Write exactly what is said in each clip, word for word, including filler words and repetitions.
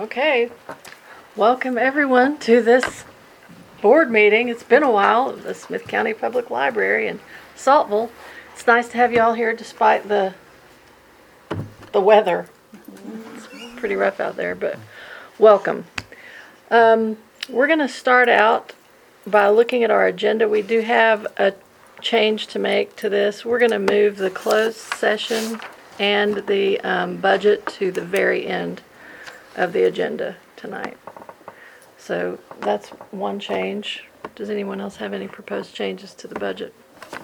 Okay, welcome everyone to this board meeting. It's been a while at the Smith County Public Library in Saltville. It's nice to have you all here despite the the weather. It's pretty rough out there, but welcome. Um, we're going to start out by looking at our agenda. We do have a change to make to this. We're going to move the closed session and the um, budget to the very end of the agenda tonight. So that's one change. Does anyone else have any proposed changes to the budget?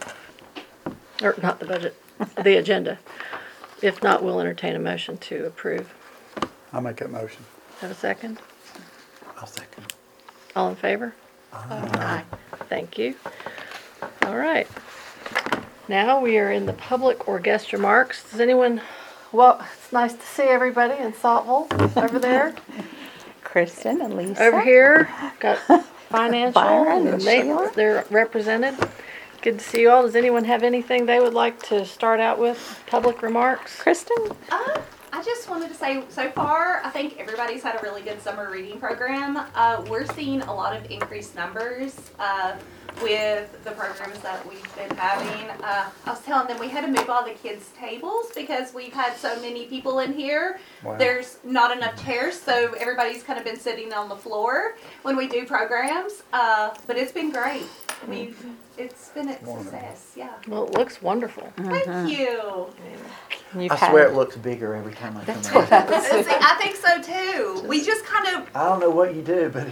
Or not the budget, the agenda. If not, we'll entertain a motion to approve. I'll make that motion. Have a second? I'll second. All in favor? Aye. Thank you. All right. Now we are in the public or guest remarks. Does anyone, well, it's nice to see everybody in Saltville over there. Kristen and Lisa. Over here, got financial Byron and and they, Sheila. they're represented. Good to see you all. Does anyone have anything they would like to start out with? Public remarks? Kristen? Uh, I just wanted to say, so far, I think everybody's had a really good summer reading program. Uh, we're seeing a lot of increased numbers uh, with the programs that we've been having. Uh, I was telling them we had to move all the kids' tables because we've had so many people in here. Wow. There's not enough chairs, so everybody's kind of been sitting on the floor when we do programs. Uh, but it's been great. We've, it's been a success, yeah. Well, it looks wonderful. Thank you. You've I had- swear it looks bigger every time I come That's in. what I was See, I think so too. We just kind of I don't know what you do, but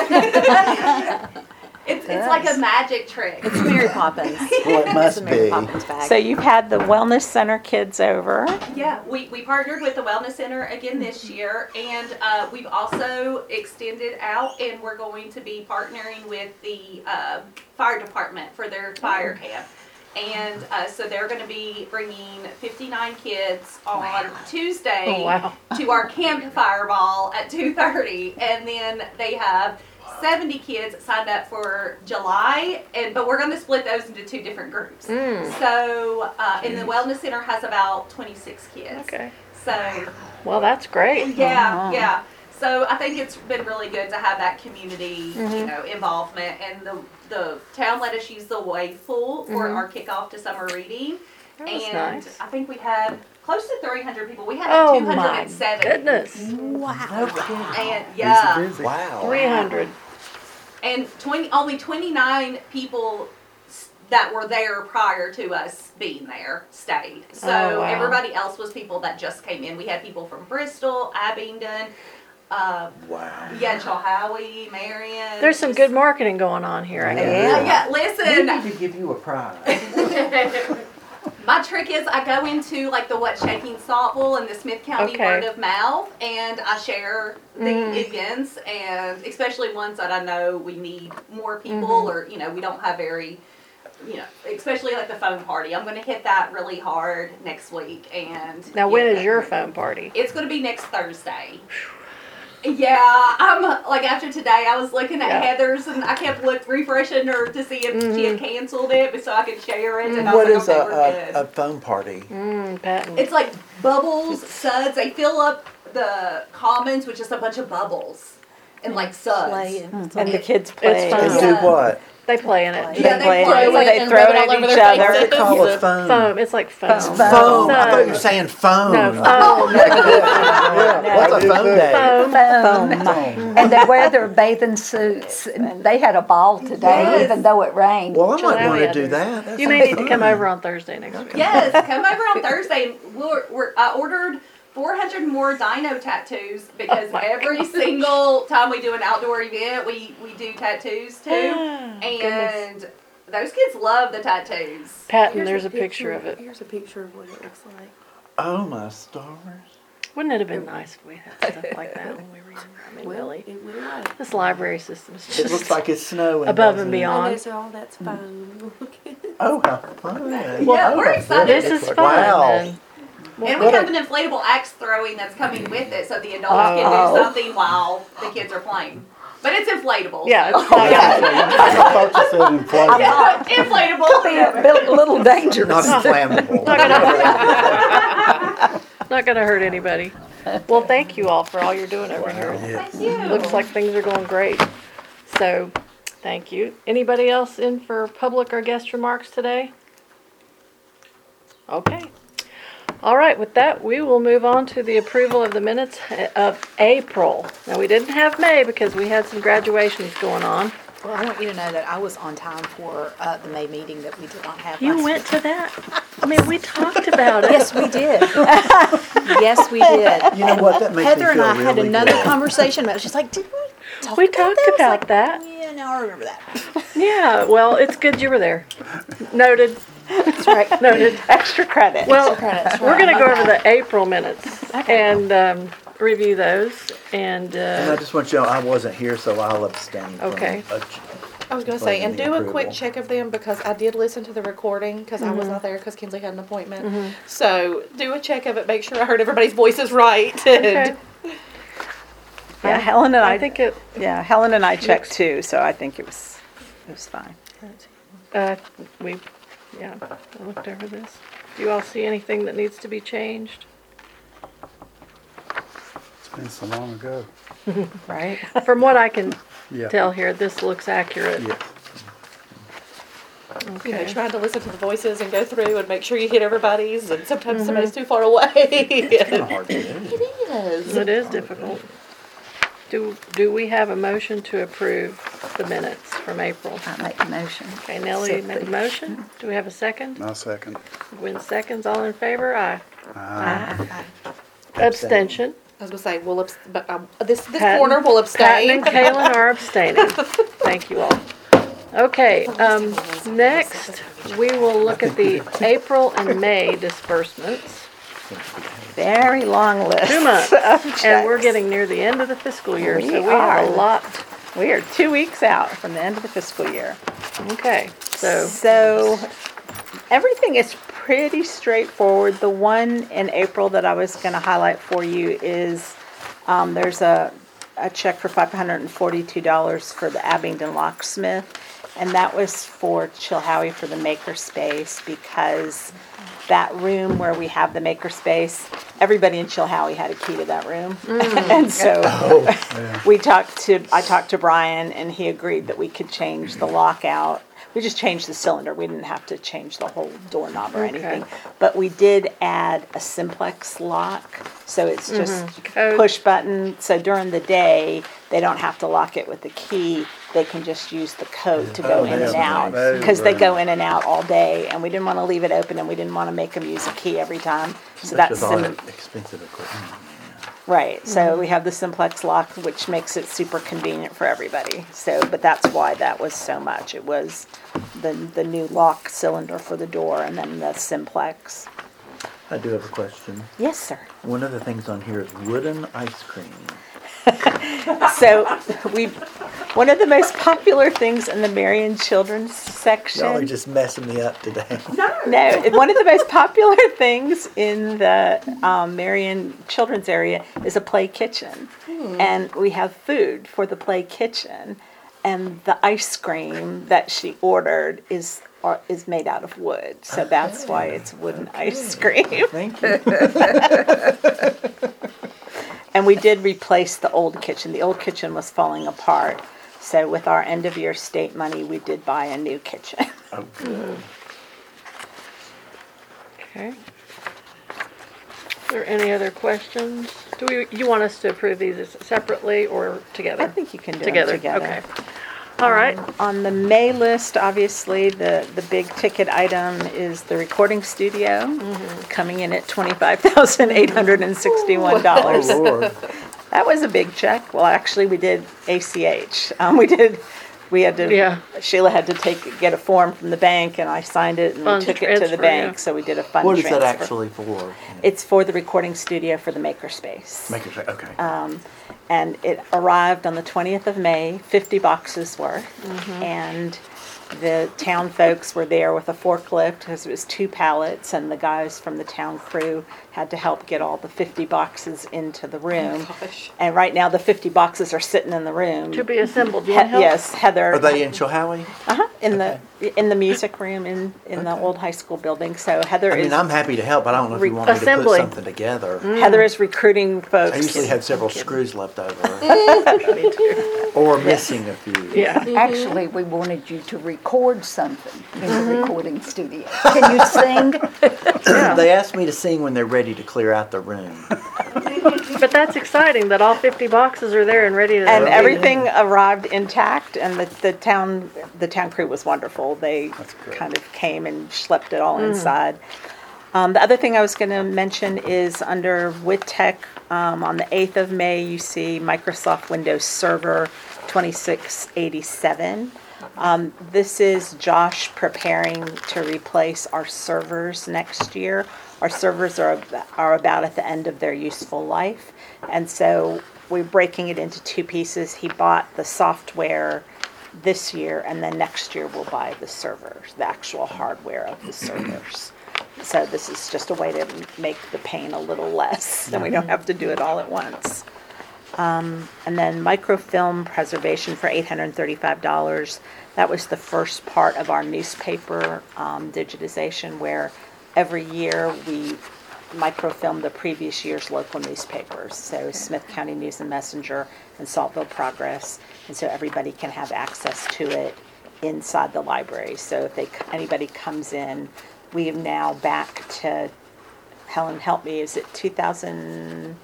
it's, It's, it's like a magic trick. It's Mary Poppins. well, it It's must a Mary be. Poppins bag. So you've had the Wellness Center kids over. Yeah, we, we partnered with the Wellness Center again this year, and uh, we've also extended out, and we're going to be partnering with the uh, fire department for their fire camp. And uh, so they're going to be bringing fifty-nine kids on Tuesday Oh, wow. to our campfire ball at two thirty, and then they have seventy kids signed up for July, and but we're going to split those into two different groups. Mm. So, uh, and the Wellness Center has about twenty-six kids. Okay. So, Well, that's great. yeah, Uh-huh. yeah. So I think it's been really good to have that community, Mm-hmm. you know, involvement, and the the town let us use the wave pool for Mhm. our kickoff to summer reading, That was and nice. I think we had close to three hundred people. We had Oh, two my hundred seventy. goodness. Wow. And yeah. Busy, busy. Wow. three hundred. And twenty, only twenty-nine people s- that were there prior to us being there stayed. So Oh, wow. everybody else was people that just came in. We had people from Bristol, Abingdon, uh, Wow. yeah, Chilhowie, Marion. There's some good marketing going on here, I guess. Yeah, yeah, We listen. need to give you a prize. My trick is I go into like the What's Shaking Saltville and the Smith County Okay. word of mouth, and I share the Mm. events, and especially ones that I know we need more people, Mhm. or you know we don't have very, you know, especially like the phone party. I'm going to hit that really hard next week, and Now, when yeah, is your phone party? It's going to be next Thursday. Yeah, I'm like after today, I was looking at Yeah. Heather's, and I kept look refreshing her to see if she had canceled it, but so I could share it. And I What was is like, a, okay, we're good. a, a phone party? Mmm, Patton. It's like bubbles, suds. They fill up the commons with just a bunch of bubbles and like suds. Play and- And the kids play. fun. And Yeah. do what? They play in it. They Yeah, they play. play with They it and throw rub it it all at over each their other. faces. What's it called a phone? Foam. It's like foam. Foam. Phone. I thought you were Suds. saying phone. No, foam. Yeah, What's I a did phone that. day? Foam. Foam. Phone. And they wear their bathing suits. And they had a ball today, Yes. even though it rained. Well, I might July want to others. do that. That You may sounds need to come fun. over on Thursday next week. Yes, come over on Thursday. We're, we're, I ordered four hundred more dino tattoos because Oh my every God. single time we do an outdoor event, we, we do tattoos too. Ah, goodness. And those kids love the tattoos. Patton, there's a picture of it. Here's a picture of what it looks like. Oh my stars. Wouldn't it have been nice if we had stuff like that when we were younger? I mean, Well, really. it really was. This library system is It just looks like it's snowing. above doesn't and it? beyond. Oh, there's all that's foam. Look at it. Oh, how fun. Yeah, Oh, we're that's excited. good. This is fun. Wow. Then. And we have an inflatable axe throwing that's coming with it, so the adults can Oh. do something while the kids are playing. But it's inflatable. Yeah, so- it's not I thought you said inflatable. Yeah, inflatable. Be a bit- little dangerous. Not inflammable. not gonna not gonna hurt anybody. Well, thank you all for all you're doing over here. Yeah. Thank you. Looks like things are going great. So, thank you. Anybody else in for public or guest remarks today? Okay. All right, with that, we will move on to the approval of the minutes of April. Now, we didn't have May because we had some graduations going on. Well, I want you to know that I was on time for uh, the May meeting that we did not have. You last went week. to that? I mean, we talked about it. Yes, we did. Yes, we did. You know what? That makes Heather me and feel I had really another good. conversation about it. She's like, did we talk We about talked that? I was about like, that. Yeah, now I remember that. Yeah, well, it's good you were there. Noted, That's right. noted. Extra credit. Well, Credits, we're right. gonna go over the April minutes and um, review those and, And I uh, just want you to know, I wasn't here, so I'll abstain from Okay. a- I was gonna say, and Voting do a approval. quick check of them because I did listen to the recording because I Mm-hmm. was not there because Kinsley had an appointment. So do a check of it, make sure I heard everybody's voices right. okay. Yeah, Helen and I, I think it, yeah, Helen and I checked too, so I think it was, it was fine. uh, we, yeah, I looked over this. Do you all see anything that needs to be changed? It's been so long ago. Right? From what I can Yeah. tell here, this looks accurate. Yeah. You know, Okay. trying to listen to the voices and go through and make sure you hit everybody's, and sometimes Mm-hmm. somebody's too far away. Kind of hard to do. It is. It is difficult. Do, do we have a motion to approve the minutes from April? I make a motion. Okay, Nellie made the motion. Do we have a second? My second. Gwen seconds. All in favor? Aye. Uh, Abstention. I was gonna say, we'll abst- but um, this this Patton- corner will Patton abstain. and Kalen are abstaining. Thank you all. Okay, um, next, we will look at the April and May disbursements. Very long list. Two months. of And we're checks. getting near the end of the fiscal year, so We we have a are. lot. We are two weeks out from the end of the fiscal year. Okay, so, So everything is pretty straightforward. The one in April that I was going to highlight for you is um, there's a, a check for five hundred forty-two dollars for the Abingdon Locksmith. And that was for Chilhowie for the makerspace because that room where we have the makerspace, everybody in Chilhowie had a key to that room. And so we talked to, I talked to Brian and he agreed that we could change the lockout. We just changed the cylinder. We didn't have to change the whole doorknob or Okay. anything. But we did add a simplex lock. So it's just Code. push button. So during the day, they don't have to lock it with the key. They can just use the code to go Oh, in and that's out. nice. Because they go in and out all day. And we didn't want to leave it open and we didn't want to make them use a key every time. So that's With all sim- that expensive equipment. right. So we have the simplex lock, which makes it super convenient for everybody. So, but that's why that was so much. It was the the new lock cylinder for the door and then the simplex. I do have a question. Yes, sir. One of the things on here is wooden ice cream. So we, one of the most popular things in the Marion Children's section. Y'all are just messing me up today. No, one of the most popular things in the um, Marion Children's area is a play kitchen. And we have food for the play kitchen. And the ice cream that she ordered is or, is made out of wood. So that's why it's wooden ice cream. Thank you. And we did replace the old kitchen. The old kitchen was falling apart. So with our end of year state money, we did buy a new kitchen. Oh, good. okay. Are there any other questions? Do we, you want us to approve these separately or I together? think you can do Together, it together. okay. All right, On the May list, obviously, the, the big ticket item is the recording studio, coming in at twenty-five thousand eight hundred sixty-one dollars. Oh, Lord. That was a big check. Well, actually, we did A C H. Um, we did, we had to, Yeah. Sheila had to take, get a form from the bank, and I signed it, and we Fund took it to transfer, the bank, yeah. so we did a fund What is transfer. that actually for? It's for the recording studio for the makerspace. Make it straight. Okay. And it arrived on the twentieth of May, fifty boxes worth. Mm-hmm. And the town folks were there with a forklift because it was two pallets, and the guys from the town crew had to help get all the fifty boxes into the room. Gosh. And right now, the fifty boxes are sitting in the room. to be assembled. You He- want help? yes, Heather. Are they in Chilhowie? Uh-huh. in the, in the music room in, in the Okay. old high school building. So Heather I mean, is, I'm happy to help, but I don't know if you want me to put Assembly. something together. Heather is recruiting folks. I usually have several screws left over. Or missing a few. Yeah. Actually, we wanted you to record something in the recording studio. Can you sing? They asked me to sing when they're ready to clear out the room. But that's exciting that all fifty boxes are there and ready to. And Well, everything arrived intact, and the, the town, the town crew was wonderful. They That's good. kind of came and schlepped it all inside. Um, the other thing I was gonna mention is under WITTEC, um, on the eighth of May, you see Microsoft Windows Server twenty-six eighty-seven. Um, this is Josh preparing to replace our servers next year. Our servers are, ab- are about at the end of their useful life. And so we're breaking it into two pieces. He bought the software this year, and then next year we'll buy the servers, the actual hardware of the servers. So this is just a way to m- make the pain a little less, and we don't have to do it all at once. Um, and then microfilm preservation for eight hundred thirty-five dollars. That was the first part of our newspaper um, digitization, where every year we microfilm the previous year's local newspapers. So Smith County News and Messenger and Saltville Progress. And so everybody can have access to it inside the library. So if they, anybody comes in, we have now back to, Helen, help me, is it two thousand,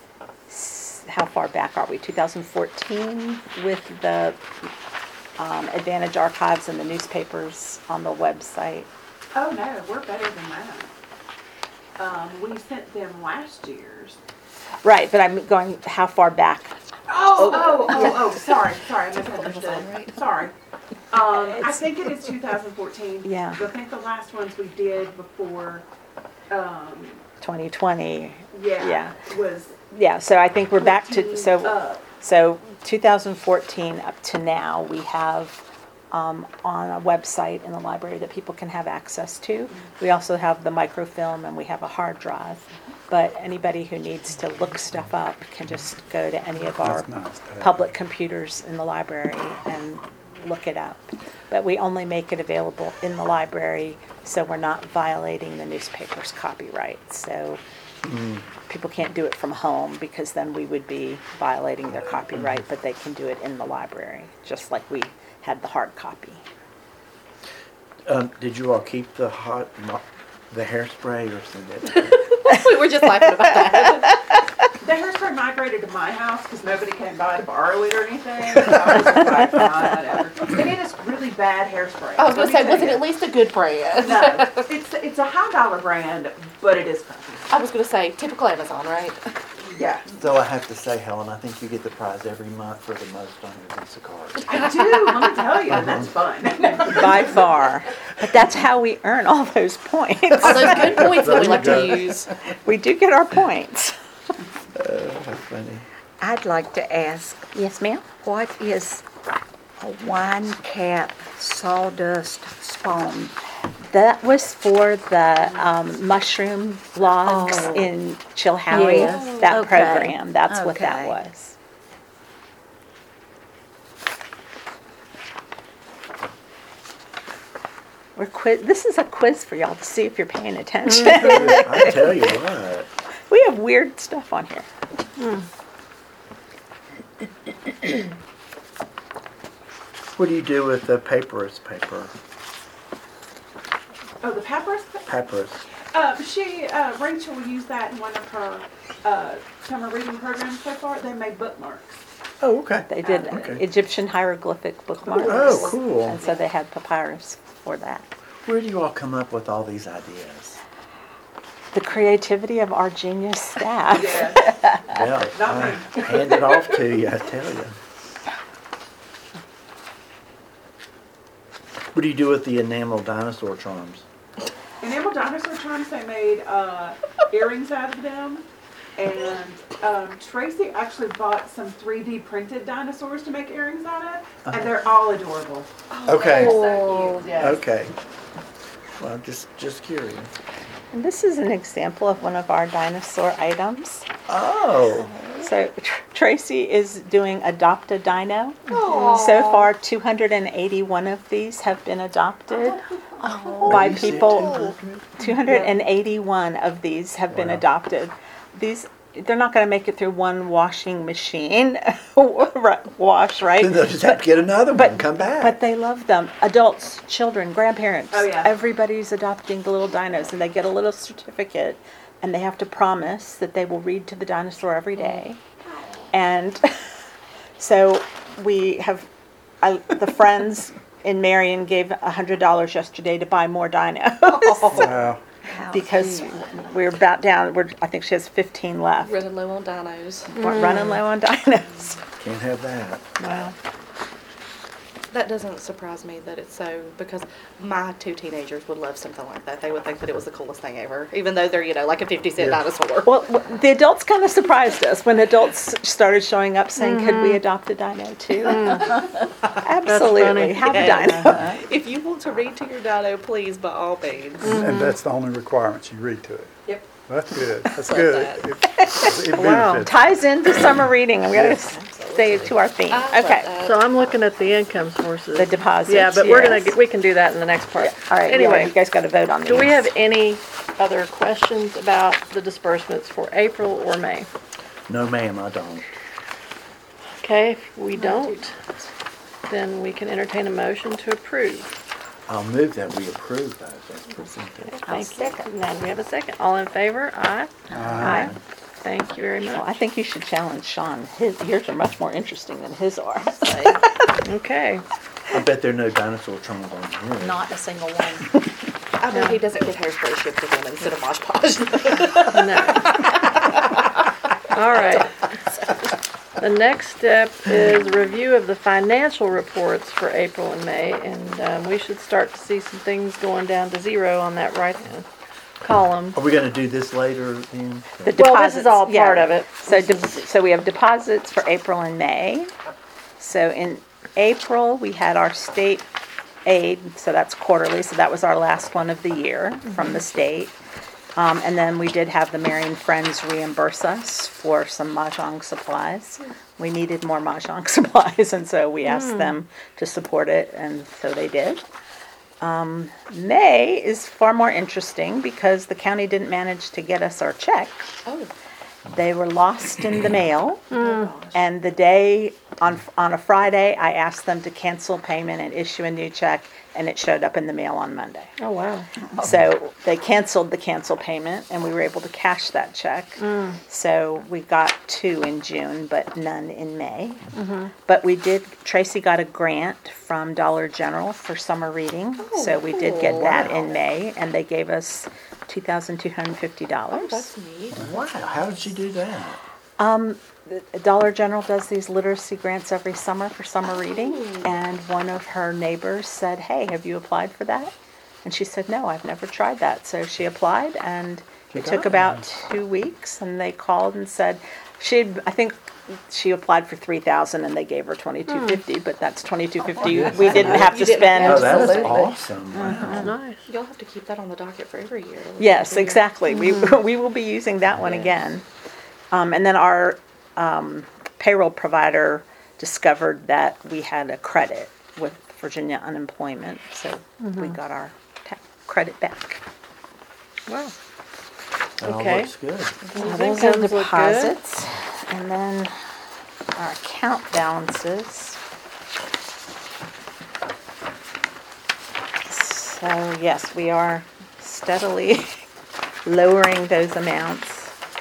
how far back are we? two thousand fourteen with the um, Advantage Archives and the newspapers on the website? Oh, no, we're better than that. Um, we sent them last year's. Right, but I'm going, how far back? Oh, oh, oh, oh, sorry, sorry, I misunderstood. Sorry. Um, I think it is two thousand fourteen. Yeah. I think the last ones we did before, um, twenty twenty. yeah, Yeah. was Yeah, so I think we're back to, fourteen so, up. so two thousand fourteen up to now, we have um, on a website in the library that people can have access to. We also have the microfilm and we have a hard drive. But anybody who needs to look stuff up can just go to any of our That's nice to have. public computers in the library and look it up. But we only make it available in the library, so we're not violating the newspaper's copyright. So people can't do it from home, because then we would be violating their copyright, but they can do it in the library, just like we had the hard copy. Um, did you all keep the hot, mo- the hairspray or send it? We were just laughing about that. The hairspray migrated to my house because nobody came by to borrow it or anything. So I was just like, fine, whatever. And it is really bad hairspray. I was Let gonna me say, tell was it you. at least a good brand? No, it's, it's a high dollar brand, but it is crappy. I was gonna say, typical Amazon, right? Yeah. So I have to say, Helen, I think you get the prize every month for the most on your Visa card. I do, let me tell you, that's fun. By far. But that's how we earn all those points. All those good points that we like There to you go. use. We do get our points. Oh, that's funny. I'd like to ask, Yes, ma'am? what is a wine cap sawdust spawn? That was for the um, mushroom logs Oh. in Chilhowie, Yes. that Okay. program. That's what that Okay. was. We're quiz. This is a quiz for y'all to see if you're paying attention. I tell you what. We have weird stuff on here. What do you do with the papyrus paper? Oh, the peppers? Papyrus. Uh, she, uh, Rachel used that in one of her, uh, summer reading programs so far. They made bookmarks. Oh, okay. They did Okay. Egyptian hieroglyphic bookmarks. Oh, cool. And so they had papyrus for that. Where do you all come up with all these ideas? The creativity of our genius staff. Yeah. Well, Not I me. hand it off to you, I tell you. What do you do with the enamel dinosaur charms? Enamel dinosaur charms, they made uh, earrings out of them. And um, Tracy actually bought some three D printed dinosaurs to make earrings out of. And they're all adorable. Okay, So cute, yes. okay. Well, I'm just, just curious. And this is an example of one of our dinosaur items. Oh, So Tr- Tracy is doing Adopt a Dino. So far, two hundred eighty-one of these have been adopted by You said people. two hundred? two hundred eighty-one of these have been Wow. adopted. These, they're not going to make it through one washing machine wash, right? Then they'll just have to get another one But- and come back. But they love them. Adults, children, grandparents. Oh, yeah. Everybody's adopting the little dinos, and they get a little certificate, and they have to promise that they will read to the dinosaur every day. And so we have, I, the friends in Marion gave a hundred dollars yesterday to buy more dinos Wow. because we're about down. We're, I think she has fifteen left. Running low on dinos. We're running low on dinos. Can't have that. Wow. That doesn't surprise me that it's so, because my two teenagers would love something like that. They would think that it was the coolest thing ever, even though they're, you know, like a fifty cent Yeah. dinosaur. Well, w- the adults kind of surprised us when adults started showing up saying, "Could we adopt a dino too?" Absolutely, funny. have Yeah. a dino. If you want to read to your dino, please, by all means. And that's the only requirements, you read to it. Yep. Well, that's good. That's Love good. that. It- it Wow, benefits. ties into summer reading, and we got to stay to our theme. I love Okay, that. So I'm looking at the income sources. the deposits. Yeah, but we're gonna, yes. get- we can do that in the next part. All right. Anyway, Anyway, you guys got to vote on these. do we have any other questions about the disbursements for April or May? No, ma'am, I don't. Okay, if we don't, then we can entertain a motion to approve. I'll move that we approve those as presented. Thank you. Now, do we have a second? All in favor? Aye. Aye. Thank you very Well, I much. think you should challenge Sean. His, yours are much more interesting than his are. Okay. I bet there are no dinosaur traumas on here. Not a single one. I bet he doesn't get hairspray shipped to him instead of Mosh Posh. No. All right. The next step is review of the financial reports for April and May, and um, we should start to see some things going down to zero on that right-hand column. Are we gonna do this later then? The Well, this is all deposits, yeah. part of it. So, de- so we have deposits for April and May. So in April, we had our state aid, so that's quarterly, so that was our last one of the year from the state. Um, and then we did have the Marion Friends reimburse us for some Mahjong supplies. We needed more Mahjong supplies, and so we asked them to support it, and so they did. Um, May is far more interesting because the county didn't manage to get us our check. Oh, They were lost in the mail, and the day, on, on a Friday, I asked them to cancel payment and issue a new check, and it showed up in the mail on Monday. Oh, wow. So they canceled the cancel payment, and we were able to cash that check. So we got two in June, but none in May. But we did, Tracy got a grant from Dollar General for summer reading, so we did get that in May, and they gave us two thousand two hundred fifty dollars. that's neat. Wow, how did you do that? Um, the Dollar General does these literacy grants every summer for summer reading, and one of her neighbors said, "Hey, have you applied for that?" And she said, "No, I've never tried that." So she applied, and it took about two weeks, and they called and said, she, I think she applied for three thousand, and they gave her twenty-two fifty, but that's twenty-two fifty we didn't have to You didn't spend. have Oh, that's Absolutely. awesome. Wow. That's nice. You'll have to keep that on the docket for every year. Yes, exactly. We, we will be using that one again. Um, and then our, um, payroll provider discovered that we had a credit with Virginia unemployment, so we got our ta- credit back. Wow. That all Okay. looks good. Those Those are incomes look good. deposits, and then our account balances. So yes, we are steadily lowering those amounts.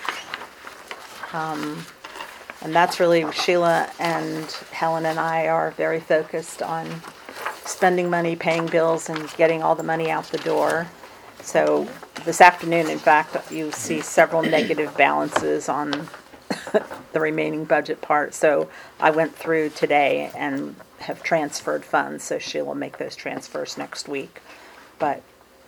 Um, and that's really, Sheila and Helen and I are very focused on spending money, paying bills, and getting all the money out the door. So this afternoon, in fact, you see several negative balances on the remaining budget part. So I went through today and have transferred funds, so Sheila will make those transfers next week. But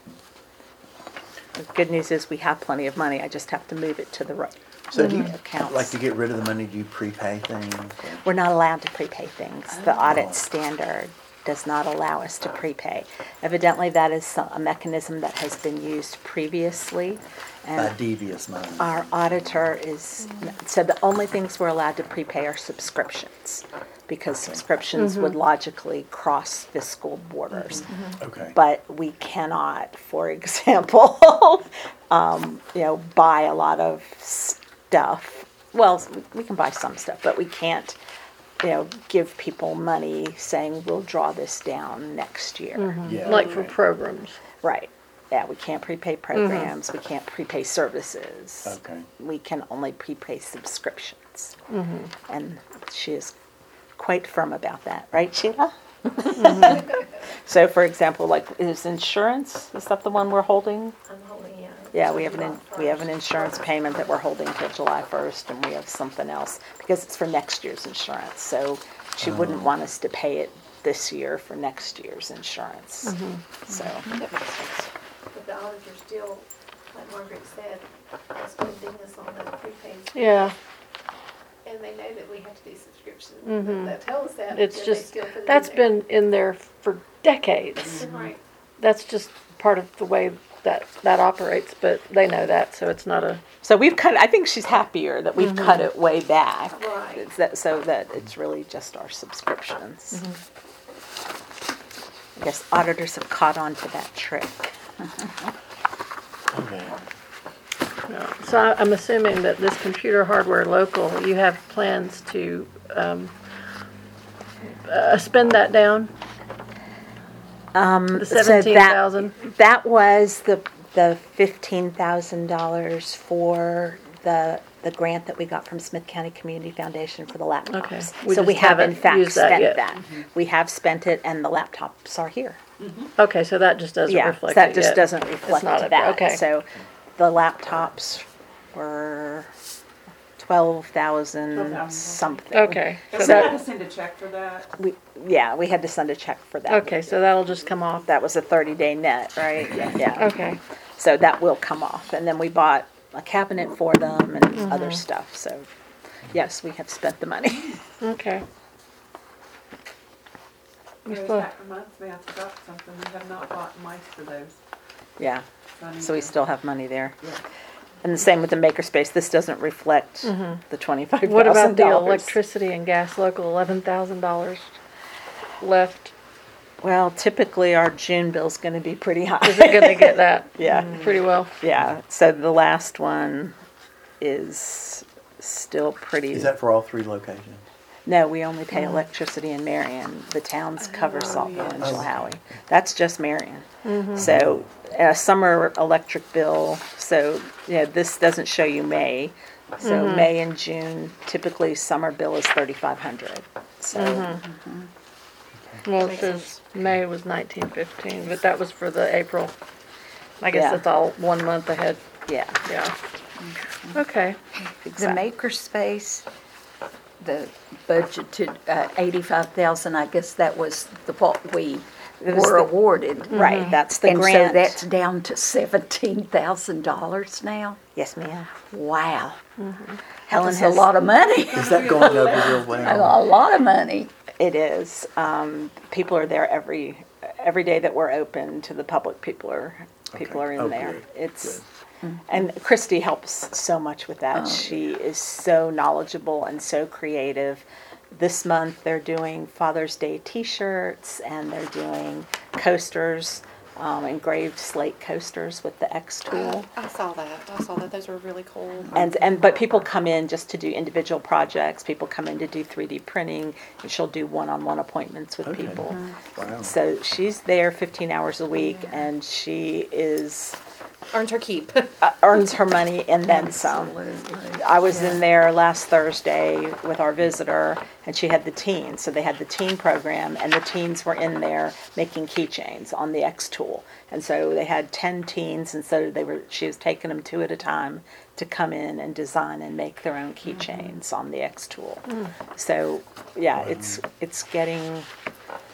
the good news is we have plenty of money. I just have to move it to the right So do you, accounts. like to get rid of the money, do you prepay things? We're not allowed to prepay things. The audit standard does not allow us to prepay. Evidently, that is some- a mechanism that has been used previously. By And devious mind. our auditor is, so the only things we're allowed to prepay are subscriptions, because subscriptions would logically cross fiscal borders. Okay. But we cannot, for example, um, you know, buy a lot of stuff. Well, we can buy some stuff, but we can't, you know, give people money saying we'll draw this down next year. Yeah. Like for programs. Right. Yeah, we can't prepay programs, we can't prepay services. Okay. We can only prepay subscriptions. And she is quite firm about that, right, Sheila? So, for example, like, is insurance, is that the one we're holding? I'm holding it. Yeah, we have an, in- we have an insurance payment that we're holding till July first, and we have something else, because it's for next year's insurance, so she wouldn't want us to pay it this year for next year's insurance. So, That makes sense. But the auditor still, like Margaret said, is doing business on the prepaid. Yeah, And they know that we have to do subscriptions. That tell us that. it's but they just, still put it in that's there. been in there for decades. Right. That's just part of the way that, that operates, but they know that, so it's not a, so we've cut, I think she's happier that we've cut it way back. Right. It's that, so that it's really just our subscriptions. I guess auditors have caught on to that trick. Okay. no. So I- I'm assuming that this computer hardware local, you have plans to, um, uh, spend that down? Um, The so that- seventeen thousand? That was the, the fifteen thousand dollars for the, the grant that we got from Smith County Community Foundation for the laptops. Okay. We So we just have in haven't fact used that spent yet. that. We have spent it and the laptops are here. Okay, so that just doesn't Yeah, reflect it that just yet. doesn't reflect not a- that. okay. So the laptops were twelve thousand twelve thousand. something. Okay, And so we had that, to send a check for that. We, yeah, we had to send a check for that. okay, so that'll just come off. That was a thirty day net, right? Yeah. Okay, So that will come off. And then we bought a cabinet for them and Mm-hmm. other stuff. So yes, we have spent the money. okay. We It was still- back for months, we have forgot something, we have not bought mice for those. Yeah. So I need So we to- still have money there. Yeah. And the same with the makerspace. This doesn't reflect the twenty-five thousand What dollars. about the electricity and gas local, eleven thousand dollars left? Well, typically our June bill's gonna be pretty high. Is it gonna get that Yeah, pretty well? yeah. So the last one is still pretty. Is that for all three locations? No, we only pay electricity in Marion. The towns cover Saltville and Chilhowie. That's just Marion. So a summer electric bill, so, you know, this doesn't show you May. So May and June, typically summer bill is thirty-five hundred. So, Well, it says May was nineteen fifteen, but that was for the April. I guess Yeah. that's all one month ahead, yeah. yeah. Okay, The exactly. makerspace, the budgeted uh, eighty-five thousand, I guess that was the, what we It was were the- awarded. Right, that's the And so grant. that's down to seventeen thousand dollars now? Yes, ma'am. Wow. Helen That's a has, lot of money. Is that going over real A well? lot of money. it is, um, people are there every, every day that we're open to the public, people are, people Okay. are in Oh, there. good, It's, and Christy helps so much with that. She is so knowledgeable and so creative. This month, they're doing Father's Day T-shirts, and they're doing coasters, um, engraved slate coasters with the X tool. I saw that. I saw that. Those were really cool. And, and, but people come in just to do individual projects, people come in to do three D printing, and she'll do one-on-one appointments with Okay. people. Wow. So she's there fifteen hours a week, and she is, Earned her keep. uh, earns her money and then some. Absolutely. I was in there last Thursday with our visitor, and she had the teens. So they had the teen program, and the teens were in there making keychains on the X tool. And so they had ten teens, and so they were. She was taking them two at a time to come in and design and make their own keychains on the X tool. So yeah, it's it's getting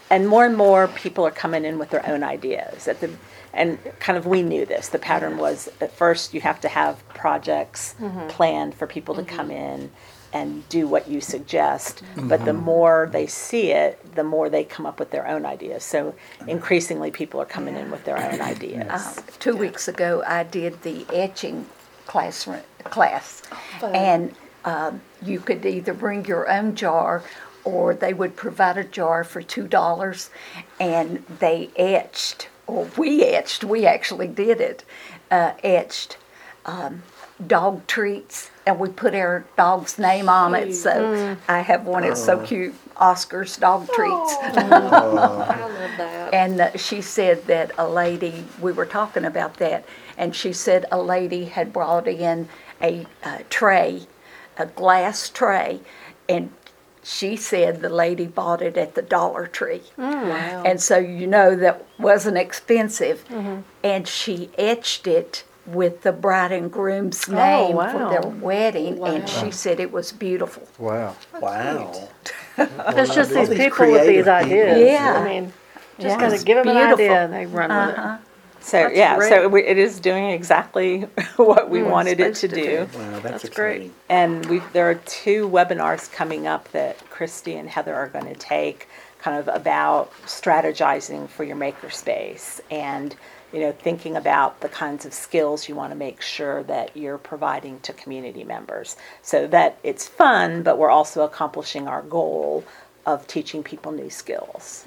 and more and more people are coming in with their own ideas. At the and kind of we knew this. The pattern was at first you have to have projects planned for people to come in and do what you suggest. But the more they see it, the more they come up with their own ideas. So increasingly, people are coming in with their own ideas. Uh, two weeks ago, I did the etching class, class. And um, you could either bring your own jar, or they would provide a jar for two dollars, and they etched, or we etched, we actually did it, uh, etched um, dog treats, and we put our dog's name on it. So I have one, it's so cute, Oscar's dog treats. I love that. And uh, she said that a lady, we were talking about that, and she said a lady had brought in a uh, tray, a glass tray, and she said the lady bought it at the Dollar Tree. Wow. And so you know that wasn't expensive. And she etched it with the bride and groom's name wow. for their wedding, and Wow. she said it was beautiful. Wow. Wow. It's just All these these people with these creative ideas. people. Yeah. I mean, just Yeah. kind It's of give them an beautiful. idea and they run with it. Uh-huh. So That's yeah, great. so we- it is doing exactly what we Mm, wanted it supposed to to do. do. Wow, that's, That's exciting. great. And we there are two webinars coming up that Christy and Heather are going to take, kind of about strategizing for your makerspace and, you know, thinking about the kinds of skills you want to make sure that you're providing to community members, so that it's fun, but we're also accomplishing our goal of teaching people new skills.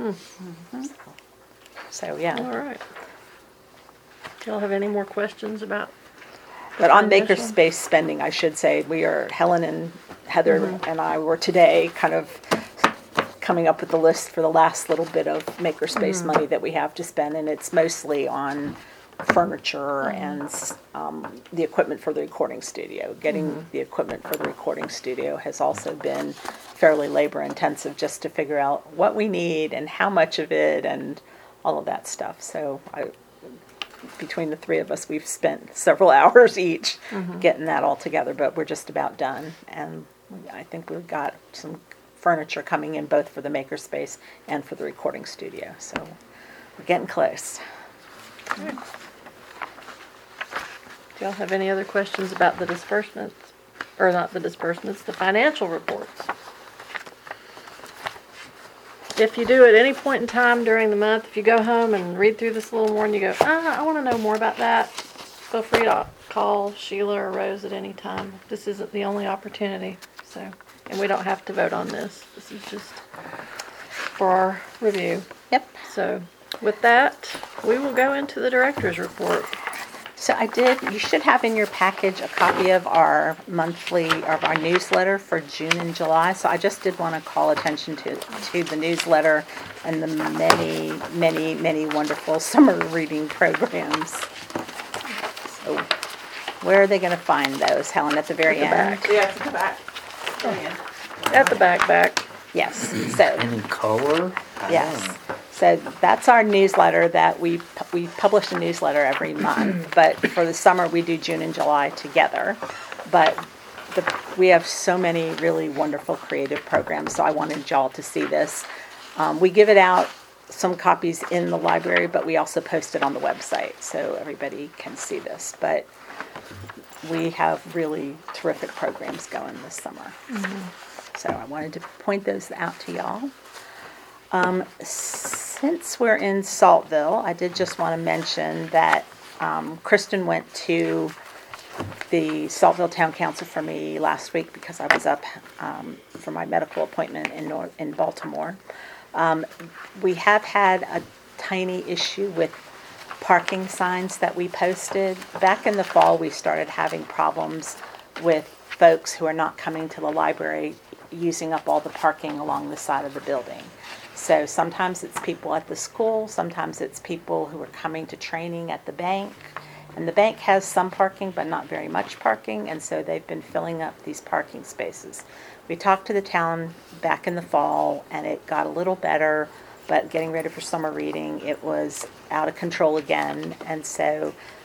So yeah. All right. Do y'all have any more questions about? But on Foundation? makerspace spending, I should say, we are, Helen and Heather Mm-hmm. and I were today kind of coming up with the list for the last little bit of makerspace Mm-hmm. money that we have to spend, and it's mostly on furniture Mm-hmm. and um, the equipment for the recording studio. Getting Mm-hmm. the equipment for the recording studio has also been fairly labor intensive, just to figure out what we need and how much of it and all of that stuff. So I, between the three of us, we've spent several hours each getting that all together, but we're just about done. And I think we've got some furniture coming in both for the makerspace and for the recording studio. So we're getting close. Do y'all have any other questions about the disbursements? Or not the disbursements, the financial reports? If you do at any point in time during the month, if you go home and read through this a little more and you go, ah, I want to know more about that, feel free to call Sheila or Rose at any time. This isn't the only opportunity, so, and we don't have to vote on this. This is just for our review. Yep. So with that, we will go into the director's report. So I did, you should have in your package a copy of our monthly, of our newsletter for June and July. So I just did want to call attention to, to the newsletter and the many, many, many wonderful summer reading programs. So where are they going to find those, Helen, at the very At the end? back. Yeah, it's in the back. Oh, yeah. At the back, back. Yes, so. And in color? Yes. So that's our newsletter that we, we publish a newsletter every month, but for the summer, we do June and July together. But the, we have so many really wonderful creative programs, so I wanted y'all to see this. Um, we give it out, some copies in the library, but we also post it on the website, so everybody can see this. But we have really terrific programs going this summer. So I wanted to point those out to y'all. Um, since we're in Saltville, I did just want to mention that um, Kristen went to the Saltville Town Council for me last week because I was up um, for my medical appointment in North, in Baltimore. Um, we have had a tiny issue with parking signs that we posted. Back in the fall, we started having problems with folks who are not coming to the library using up all the parking along the side of the building. So sometimes it's people at the school, sometimes it's people who are coming to training at the bank. And the bank has some parking, but not very much parking, and so they've been filling up these parking spaces. We talked to the town back in the fall, and it got a little better, but getting ready for summer reading, it was out of control again. And so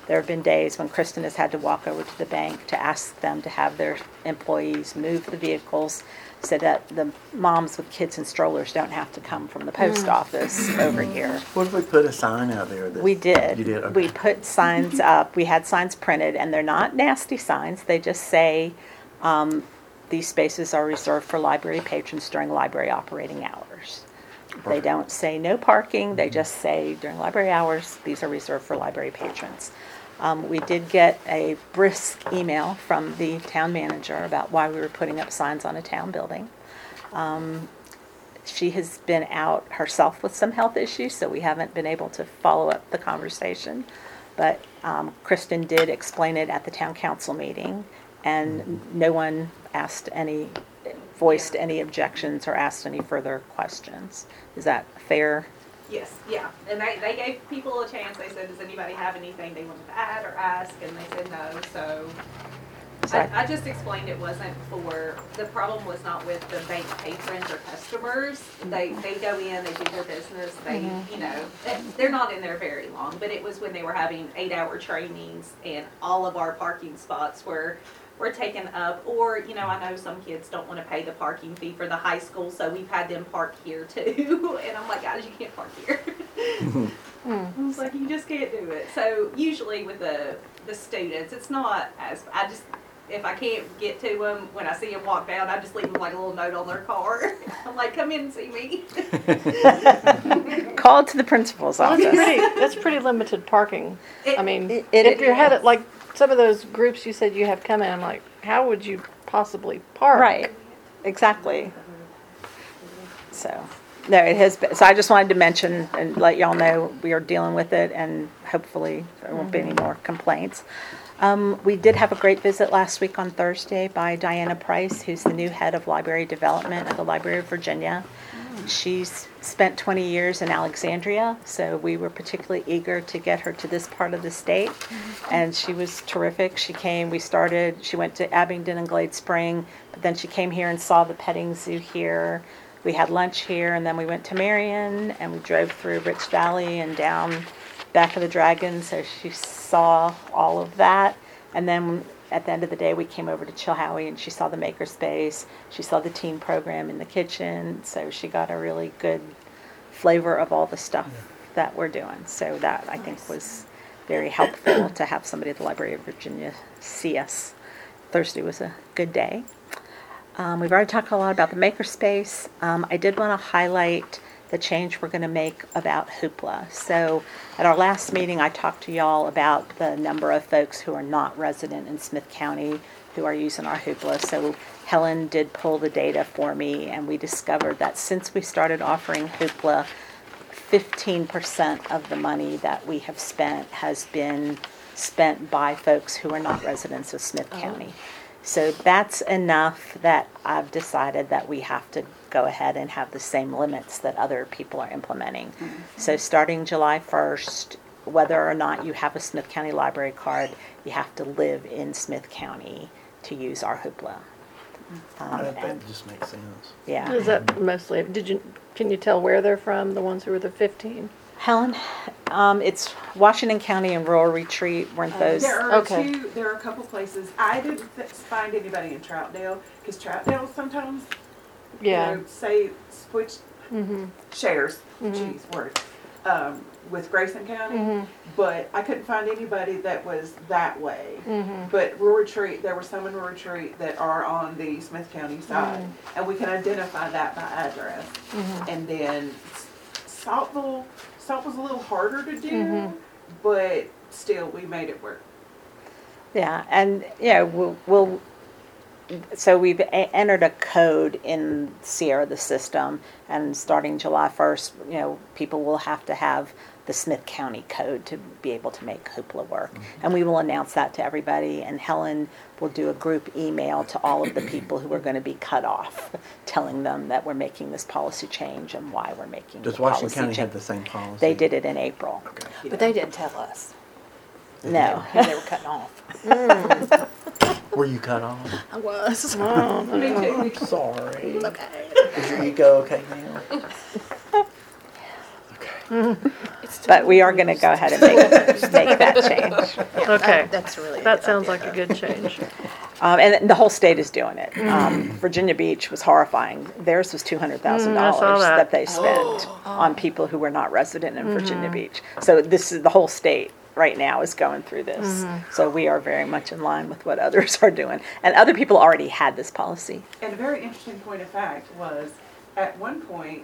There have been days when Kristen has had to walk over to the bank to ask them to have their employees move the vehicles so that the moms with kids in strollers don't have to come from the post office over here. What if we put a sign out there? That We did. You did? Okay. We put signs up. We had signs printed, and they're not nasty signs. They just say, um, these spaces are reserved for library patrons during library operating hours. They don't say no parking. They just say during library hours, these are reserved for library patrons. Um, we did get a brisk email from the town manager about why we were putting up signs on a town building. Um, she has been out herself with some health issues, so we haven't been able to follow up the conversation. But um, Kristen did explain it at the town council meeting, and no one asked any, voiced any objections or asked any further questions. Is that fair? Yes, yeah, and they, they gave people a chance. They said, does anybody have anything they wanted to add or ask? And they said no, so So I, I just explained it wasn't for, the problem was not with the bank patrons or customers. They, they go in, they do their business, they, you know, they- they're not in there very long, but it was when they were having eight-hour trainings and all of our parking spots were were taken up, or, you know, I know some kids don't want to pay the parking fee for the high school, so we've had them park here too. And I'm like, guys, you can't park here. I was like, you just can't do it. So usually with the, the students, it's not as, I just, if I can't get to them, when I see them walk down, I just leave them like a little note on their car. I'm like, come in and see me. call to the principal's Well, office. That's pretty, that's pretty limited parking. I mean, It- it if you had is. it, like, some of those groups you said you have coming, I'm like, how would you possibly park? Right, exactly. So, no, it has been, so I just wanted to mention and let y'all know we are dealing with it, and hopefully there won't be any more complaints. Um, we did have a great visit last week on Thursday by Diana Price, who's the new head of library development at the Library of Virginia. She's spent twenty years in Alexandria, so we were particularly eager to get her to this part of the state. And she was terrific. She came, we started, she went to Abingdon and Glade Spring, but then she came here and saw the petting zoo here. We had lunch here, and then we went to Marion, and we drove through Rich Valley and down Back of the Dragon, so she saw all of that. And then at the end of the day, we came over to Chilhowie, and she saw the makerspace. She saw the teen program in the kitchen, so she got a really good flavor of all the stuff that we're doing. So that, I think, was very helpful to have somebody at the Library of Virginia see us. Thursday was a good day. Um, we've already talked a lot about the makerspace. Um, I did want to highlight the change we're going to make about Hoopla. So at our last meeting, I talked to y'all about the number of folks who are not resident in Smith County who are using our Hoopla. So Helen did pull the data for me, and we discovered that since we started offering Hoopla, fifteen percent of the money that we have spent has been spent by folks who are not residents of Smith County. So that's enough that I've decided that we have to go ahead and have the same limits that other people are implementing. So starting July first, whether or not you have a Smith County library card, you have to live in Smith County to use our Hoopla. Um, I think and- that just makes sense. yeah. Is that mostly, did you, can you tell where they're from, the ones who were the fifteen? Helen, um, it's Washington County and Rural Retreat, weren't those? There are Okay. two, there are a couple places. I didn't th- find anybody in Troutdale, because Troutdale sometimes, you Yeah. know, say, switch, Mm-hmm. shares, Mhm. geez, word, um, with Grayson County. Mm-hmm. But I couldn't find anybody that was that way. Mm-hmm. But Rural Retreat, there were some in Rural Retreat that are on the Smith County side, Mm-hmm. and we can identify that by address. Mhm. And then S- Saltville, Saltville's a little harder to do, Mhm. but still, we made it work. Yeah, and, you know, we'll, we'll, so we've a- entered a code in Sierra, the system, and starting July first, you know, people will have to have the Smith County code to be able to make Hoopla work. And we will announce that to everybody, and Helen will do a group email to all of the people who are going to be cut off, telling them that we're making this policy change and why we're making the Does policy Washington County have change. the same policy? They did it in April. Okay. But they didn't tell us No. who they were cutting off. Were you cut off? I was. Oh, Me too. Sorry. Okay. Is your ego okay now? Okay. But we are going to go ahead and make, make that change. Okay, That's really. a that good sounds idea, like a good change. Um, and the whole state is doing it. Um, Virginia Beach was horrifying. Theirs was two hundred thousand Mm, I saw dollars that. that they spent on people who were not resident in Virginia Beach. So this is the whole state right now is going through this. So we are very much in line with what others are doing. And other people already had this policy. And a very interesting point of fact was, at one point,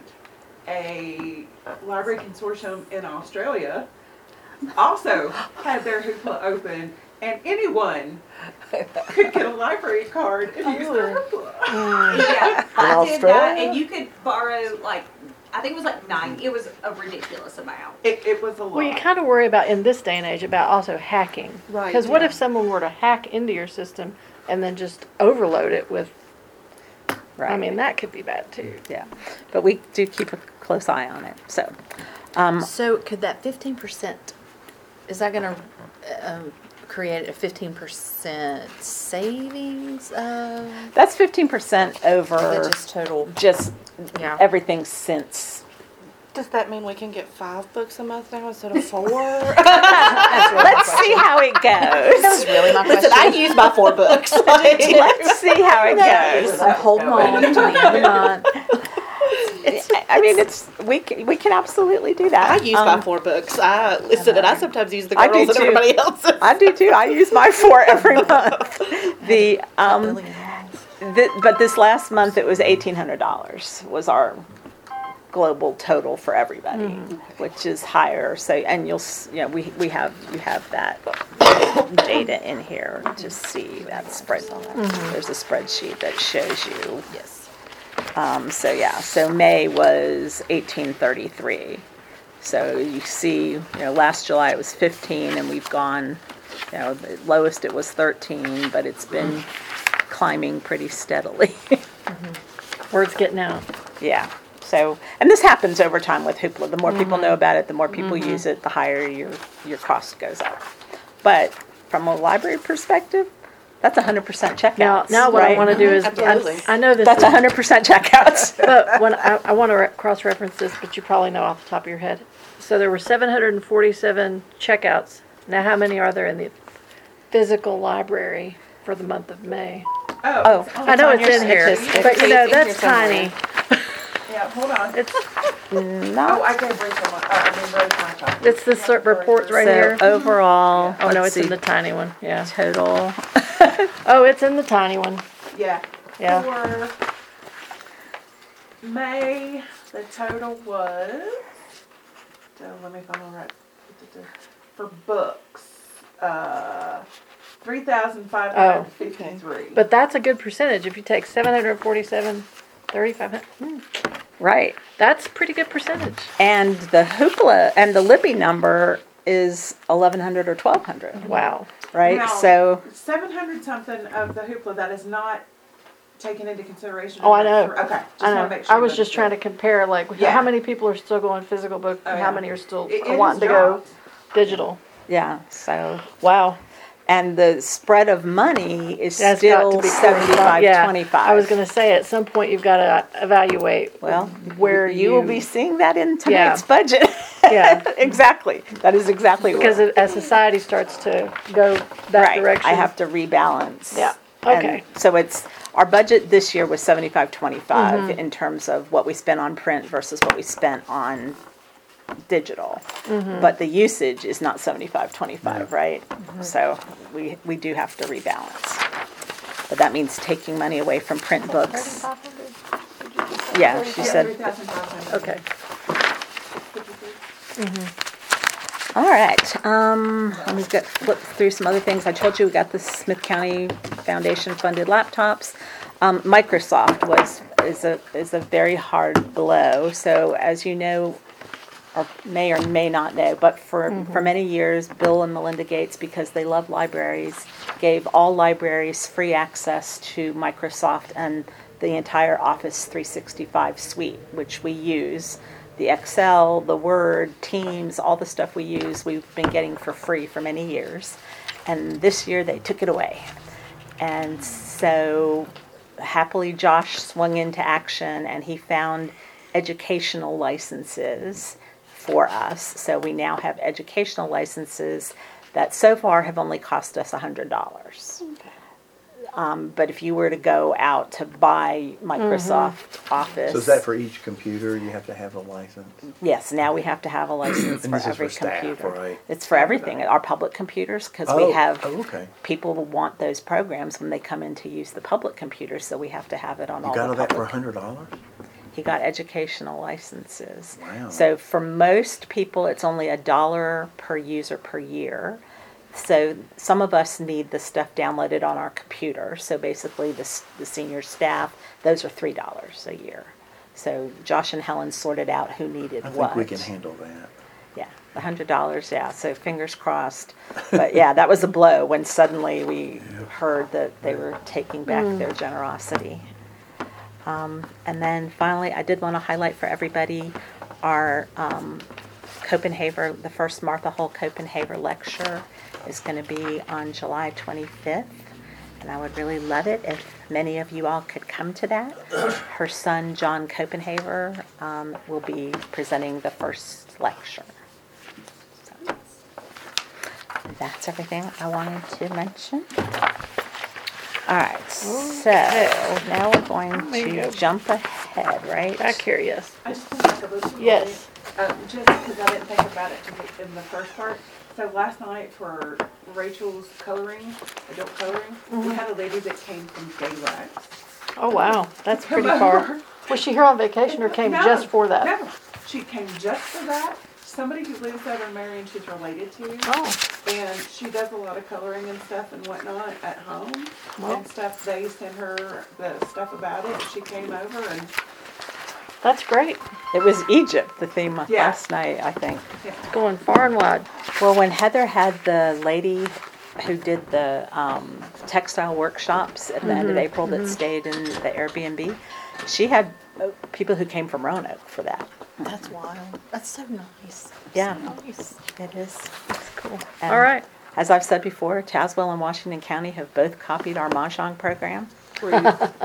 a library consortium in Australia also had their hoopla open, and anyone could get a library card and use their hoopla. Yeah, I did that, Australia? and you could borrow like, I think it was like nine, it was a ridiculous amount. It, it was a lot. Well, you kind of worry about, in this day and age, about also hacking. Right, Because what yeah. if someone were to hack into your system and then just overload it with, I mean, that could be bad too. Yeah. But we do keep a close eye on it. So, um, So could that fifteen percent, is that gonna, um, create a fifteen percent savings, uh, that's fifteen percent or over just total? just Yeah. everything since. Does that mean we can get five books a month now instead of four? Let's see how it goes. That was really my Listen, I question. use my four books. Let's see how it goes. I'm holding on to the end of the month. I- I mean, it's we can, we can absolutely do that. I use Um, my four books. I listen, and I sometimes use the I do girls and too. everybody else's. I do too. I use my four every month. The um, the, but this last month it was eighteen hundred dollars was our global total for everybody, which is higher. So and you'll s- you know we we have you have that data in here to see that spread. There's a spreadsheet that shows you. Yes. Um, so yeah, so May was eighteen thirty-three. So you see, you know, last July it was fifteen, and we've gone, you know, the lowest it was thirteen, but it's been climbing pretty steadily. Word's getting out. Yeah. So, and this happens over time with Hoopla. The more people know about it, the more people use it, the higher your your cost goes up. But from a library perspective, that's one hundred percent checkouts. Now, now what I right? want to do is, Absolutely. I, I know this That's is, one hundred percent checkouts. but when I, I want to re- cross-reference this, but you probably know off the top of your head. So there were seven hundred forty-seven checkouts. Now, how many are there in the physical library for the month of May? Oh, Oh, it's on I know on it's your in here, statistics. but you know, It's in here that's somewhere. tiny. yeah, hold on. It's, Oh, Not I gave Rachel one. Oh, I mean, Rose my copy. it's the cert reports right so here. overall. Oh, no, let's it's in see, the tiny one, yeah. total. Oh, it's in the tiny one, Yeah. yeah. For May, the total was, so let me find the right, for books, uh, three thousand five hundred fifty-three. But that's a good percentage. If you take seven hundred forty-seven, thirty-five hundred, hmm, Right. that's a pretty good percentage. And the Hoopla and the Libby number is eleven hundred or twelve hundred, Wow. right? Now, So, seven hundred something of the hoopla that is not taken into consideration. Oh, I in know. that- Okay. Just I wanna know. make sure I was you just trying to understand. compare, like, Yeah. how many people are still going physical book Oh, and yeah. how many are still It- it wanting to has go dropped. digital. yeah, so. Wow. And the spread of money is That's got still to be seventy-five Yeah. twenty-five. I was going to say, at some point, you've got to evaluate Well, where you will be seeing that in tonight's budget. Yeah. Exactly. That is exactly what. Because it- as society starts to go that Right. direction. I have to rebalance. Yeah. And Okay. so it's, our budget this year was seventy-five twenty-five Mm-hmm. in terms of what we spent on print versus what we spent on digital. Mm-hmm. But the usage is not seventy-five twenty-five, right? Mm-hmm. So we, we do have to rebalance. But that means taking money away from print books. Yeah, she Yeah, said, three thousand five hundred. Okay. all right, um, let me get, flip through some other things. I told you we got the Smith County Foundation funded laptops. Um, Microsoft was, is a, is a very hard blow. So as you know, or may or may not know, but for, for many years, Bill and Melinda Gates, because they love libraries, gave all libraries free access to Microsoft and the entire Office three sixty-five suite, which we use. The Excel, the Word, Teams, all the stuff we use, we've been getting for free for many years. And this year they took it away. And so happily Josh swung into action and he found educational licenses for us. So we now have educational licenses that so far have only cost us one hundred dollars. Um, but if you were to go out to buy Microsoft Office. So is that for each computer you have to have a license? Yes, now we have to have a license And for this is every for staff, computer. right? It's for everything, our public computers, because Oh, we have, oh, okay. people want those programs when they come in to use the public computers, so we have to have it on You all got the all that for a public. hundred dollars? He got educational licenses. Wow. So for most people, it's only a dollar per user per year. So some of us need the stuff downloaded on our computer. So basically, the, s- the senior staff, those are three dollars a year. So Josh and Helen sorted out who needed I what. think we can handle that. Yeah, the hundred dollars. Yeah, so fingers crossed. But yeah, that was a blow when suddenly we heard that they were taking back their generosity. Um, and then finally, I did want to highlight for everybody our um, Copenhagen, the first Martha Hull Copenhagen lecture is going to be on July twenty-fifth. And I would really love it if many of you all could come to that. Her son, John Copenhagen, um, will be presenting the first lecture. So, that's everything I wanted to mention. All right, so now we're going There you to go. jump ahead, right? Back here, yes. I just want to make a motion. really, Yes. Um, just because I didn't think about it in the- in the first part. So last night for Rachel's coloring, adult coloring, we had a lady that came from Gay Rex. Oh, wow, that's pretty Come far. over. Was she here on vacation or came No, just for that? No, she came just for that. Somebody who lives over in Marion she's related to. Oh, And she does a lot of coloring and stuff and whatnot at home Well. and stuff. They sent her the stuff about it. She came over and that's great. It was Egypt, the theme of Yeah. last night, I think. yeah. Going far and wide. Well, when Heather had the lady who did the um, textile workshops at the end of April that stayed in the Airbnb, she had uh, people who came from Roanoke for that. That's wild. That's so nice. Yeah. So nice. It is. That's cool. And All right. As I've said before, Tazewell and Washington County have both copied our Mahjong program. Rude.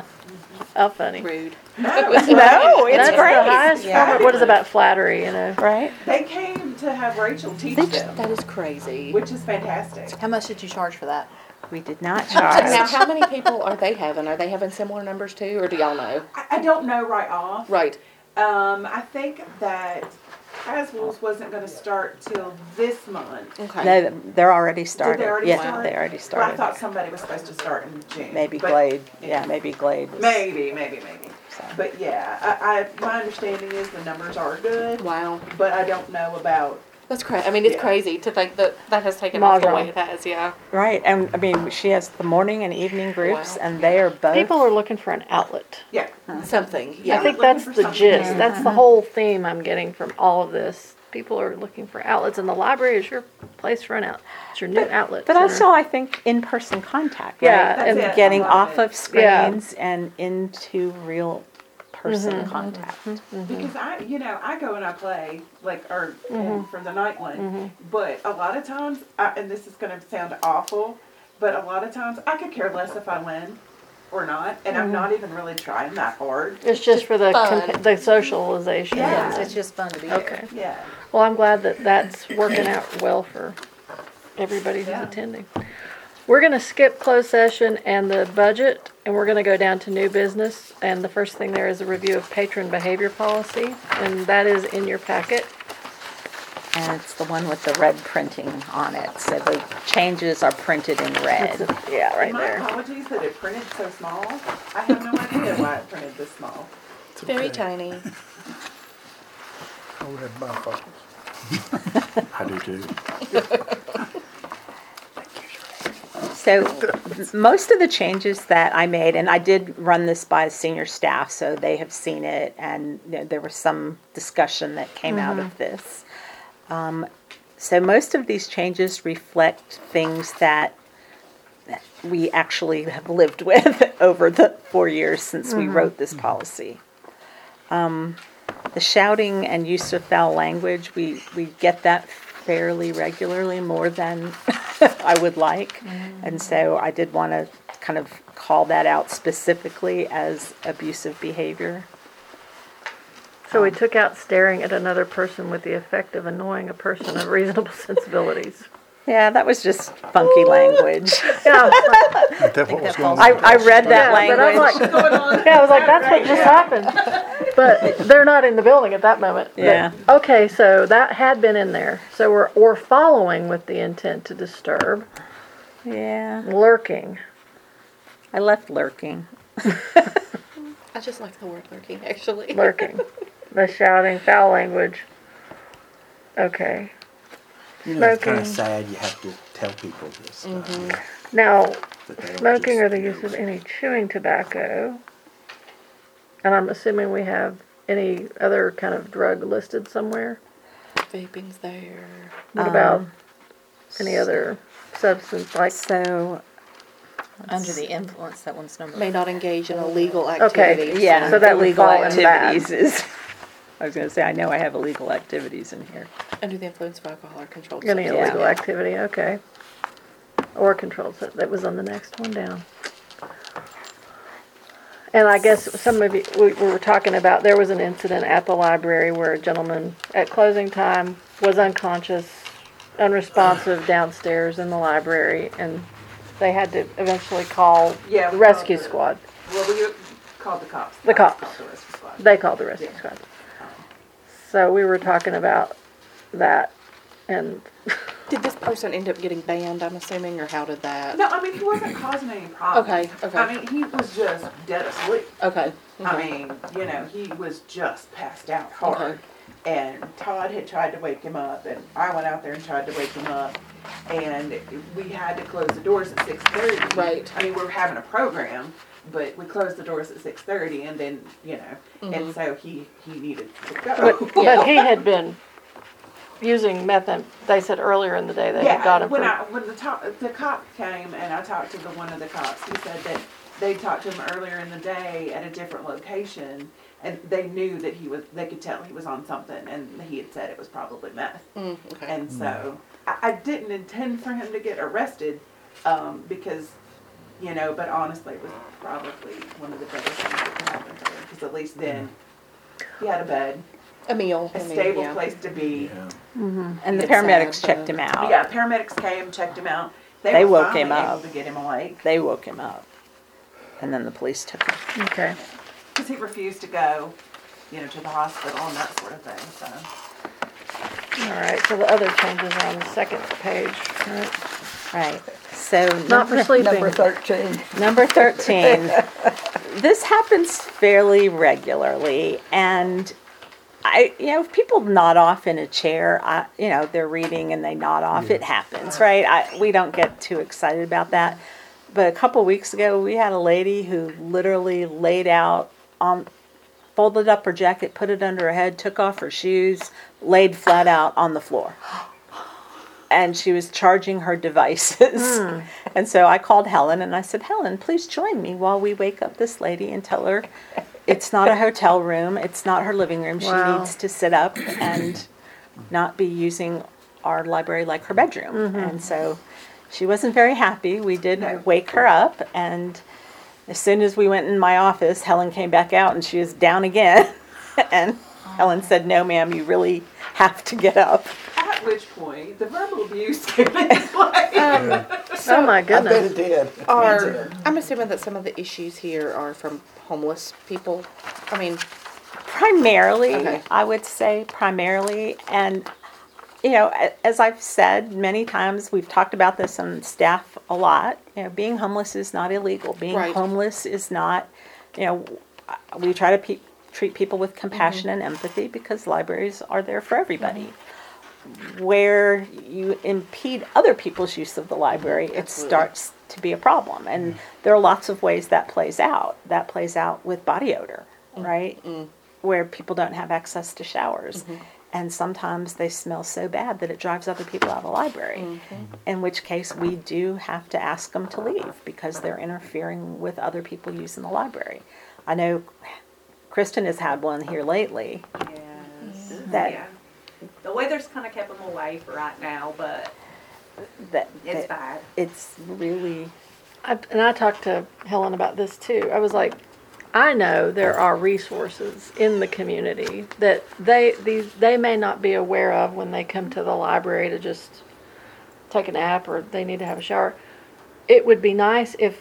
How funny. Rude. No, No, it's That's great. the highest Yeah. form of, what is about flattery, you know? Right? they came to have Rachel teach them, That is crazy. which is fantastic. How much did you charge for that? We did not Now, charge. how many people are they having? Are they having similar numbers too, or do y'all know? I, I don't know right off. Right. Um, I think that Haswell's wasn't going to start till this month. Okay. No, they're already started. Did they already yeah, start? they already But I started. thought somebody was supposed to start in June. Maybe but- Glade. Yeah, maybe Glade. was- Maybe, maybe, maybe. So. But yeah, I, I my understanding is the numbers are good, Wow. but I don't know about. That's crazy. I mean, it's Yeah. crazy to think that that has taken off the Mahjong. way it has. Yeah. Right, and I mean, she has the morning and evening groups, Wow. and they are both. People are looking for an outlet. Yeah. Something. I Yeah. think looking that's for the something. gist. That's the whole theme I'm getting from all of this. People are looking for outlets, and the library is your place for an out. It's your new outlet. But center. also, I think in-person contact, right? Yeah, That's and it. getting I love off it. of screens and into real person Mm-hmm. contact. Because I, you know, I go and I play like or Mm-hmm. and from the night one, but a lot of times, I, and this is going to sound awful, but a lot of times I could care less if I win or not, and I'm not even really trying that hard. It's just for the Fun. compa- the socialization. Yeah. It's, it's just fun to be there. Okay. Yeah. Well, I'm glad that that's working out well for everybody who's Yeah. attending. We're going to skip closed session and the budget, and we're going to go down to new business. And the first thing there is a review of patron behavior policy, and that is in your packet. And it's the one with the red printing on it. So the changes are printed in red. Yeah, right My there. apologies that it printed so small. I have no idea why it printed this small. It's very tiny. Oh, that's my fault. I do too. So most of the changes that I made, and I did run this by senior staff, so they have seen it, and you know, there was some discussion that came out of this. Um, so most of these changes reflect things that we actually have lived with over the four years since we wrote this policy. Um, the shouting and use of foul language, we, we get that fairly regularly, more than I would like. And so I did want to kind of call that out specifically as abusive behavior. So we took out staring at another person with the effect of annoying a person of reasonable sensibilities. Yeah, that was just funky language. Yeah, I was like, That's what was going I, on. I read that yeah, but I'm language. like, yeah, I was like, that's what just happened. But they're not in the building at that moment. But- Yeah. Okay, so that had been in there. So we're, we're following with the intent to disturb, Yeah, lurking. I left lurking. I just like the word lurking, actually. Lurking. The shouting, foul language. Okay. You know, it's kind Smoking. of sad you have to tell people this stuff. Now, that they don't smoking just or the go use of with it. any chewing tobacco. And I'm assuming we have any other kind of drug listed somewhere. Vaping's there. What about Um, any other substance like? So, Under the influence, that one's number. May not engage in illegal Okay, activities. yeah, So that would illegal fall in that. activities is. I was going to say, I know I have illegal activities in here. Under the influence of alcohol or controlled Any substance. illegal activity, okay. Or controlled, so that was on the next one down. And I guess some of you, we, we were talking about, there was an incident at the library where a gentleman at closing time was unconscious, unresponsive downstairs in the library, and they had to eventually call Yeah, the we rescue called the- squad. Well, we called the cops. The cops. Called the rescue squad. They called the rescue Yeah. squad. So we were talking about that, and Did this person end up getting banned, I'm assuming, or how did that? No, I mean, he wasn't causing any problems. Okay, okay. I mean, he was just dead asleep. Okay. I mean, you know, he was just passed out hard. And Todd had tried to wake him up, and I went out there and tried to wake him up. And we had to close the doors at six thirty. Right. I mean, we were having a program, but we closed the doors at six thirty, and then, you know, and so he, he needed to go. but, but he had been using methamphetamine. They said earlier in the day they had got Yeah, him when for. I, when the top, the cop came and I talked to the, one of the cops, he said that they talked to him earlier in the day at a different location, and they knew that he was, they could tell he was on something, and he had said it was probably meth. Mm, okay. And so, I, I didn't intend for him to get arrested, um, because, you know, but honestly, it was probably one of the better things that could happen to him, because at least then, he had a bed, A meal. a I mean, stable yeah. place to be. Yeah. And the It's paramedics sad, checked but- him out. Yeah, paramedics came, checked him out. They were woke finally him up. able to get him awake. They woke him up. And then the police took him. Okay. Because he refused to go, you know, to the hospital and that sort of thing, so. All right. So the other changes are on the second page. Right. Right. So Not for number, sleeping. Number thirteen. number thirteen. This happens fairly regularly, and I, you know, if people nod off in a chair, I, you know, they're reading and they nod off. It happens, right? I, we don't get too excited about that. But a couple weeks ago, we had a lady who literally laid out on, folded up her jacket, put it under her head, took off her shoes, laid flat out on the floor. And she was charging her devices. And so I called Helen and I said, Helen, please join me while we wake up this lady and tell her it's not a hotel room, it's not her living room. She Wow. needs to sit up and not be using our library like her bedroom. And so she wasn't very happy. We did wake her up, and as soon as we went in my office, Helen came back out and she was down again. And Helen said, no, ma'am, you really have to get up. At which point, the verbal abuse came into play. Oh my I bet goodness. it did. Are, It did. I'm assuming that some of the issues here are from homeless people. I mean, Primarily, Okay. I would say primarily, and you know, a- as I've said many times, we've talked about this on staff a lot. You know, being homeless is not illegal. Being Right. homeless is not, you know, we try to pe- treat people with compassion and empathy because libraries are there for everybody. Where you impede other people's use of the library, it Absolutely. starts to be a problem. And there are lots of ways that plays out. That plays out with body odor, right? Where people don't have access to showers. And sometimes they smell so bad that it drives other people out of the library. In which case, we do have to ask them to leave because they're interfering with other people using the library. I know Kristen has had one here lately. Yes. That- Yeah. The weather's kind of kept them away for right now, but That, it's that bad. it's really I, and I talked to Helen about this too. I was like, I know there are resources in the community that they, these, they may not be aware of when they come to the library to just take a nap or they need to have a shower. It would be nice if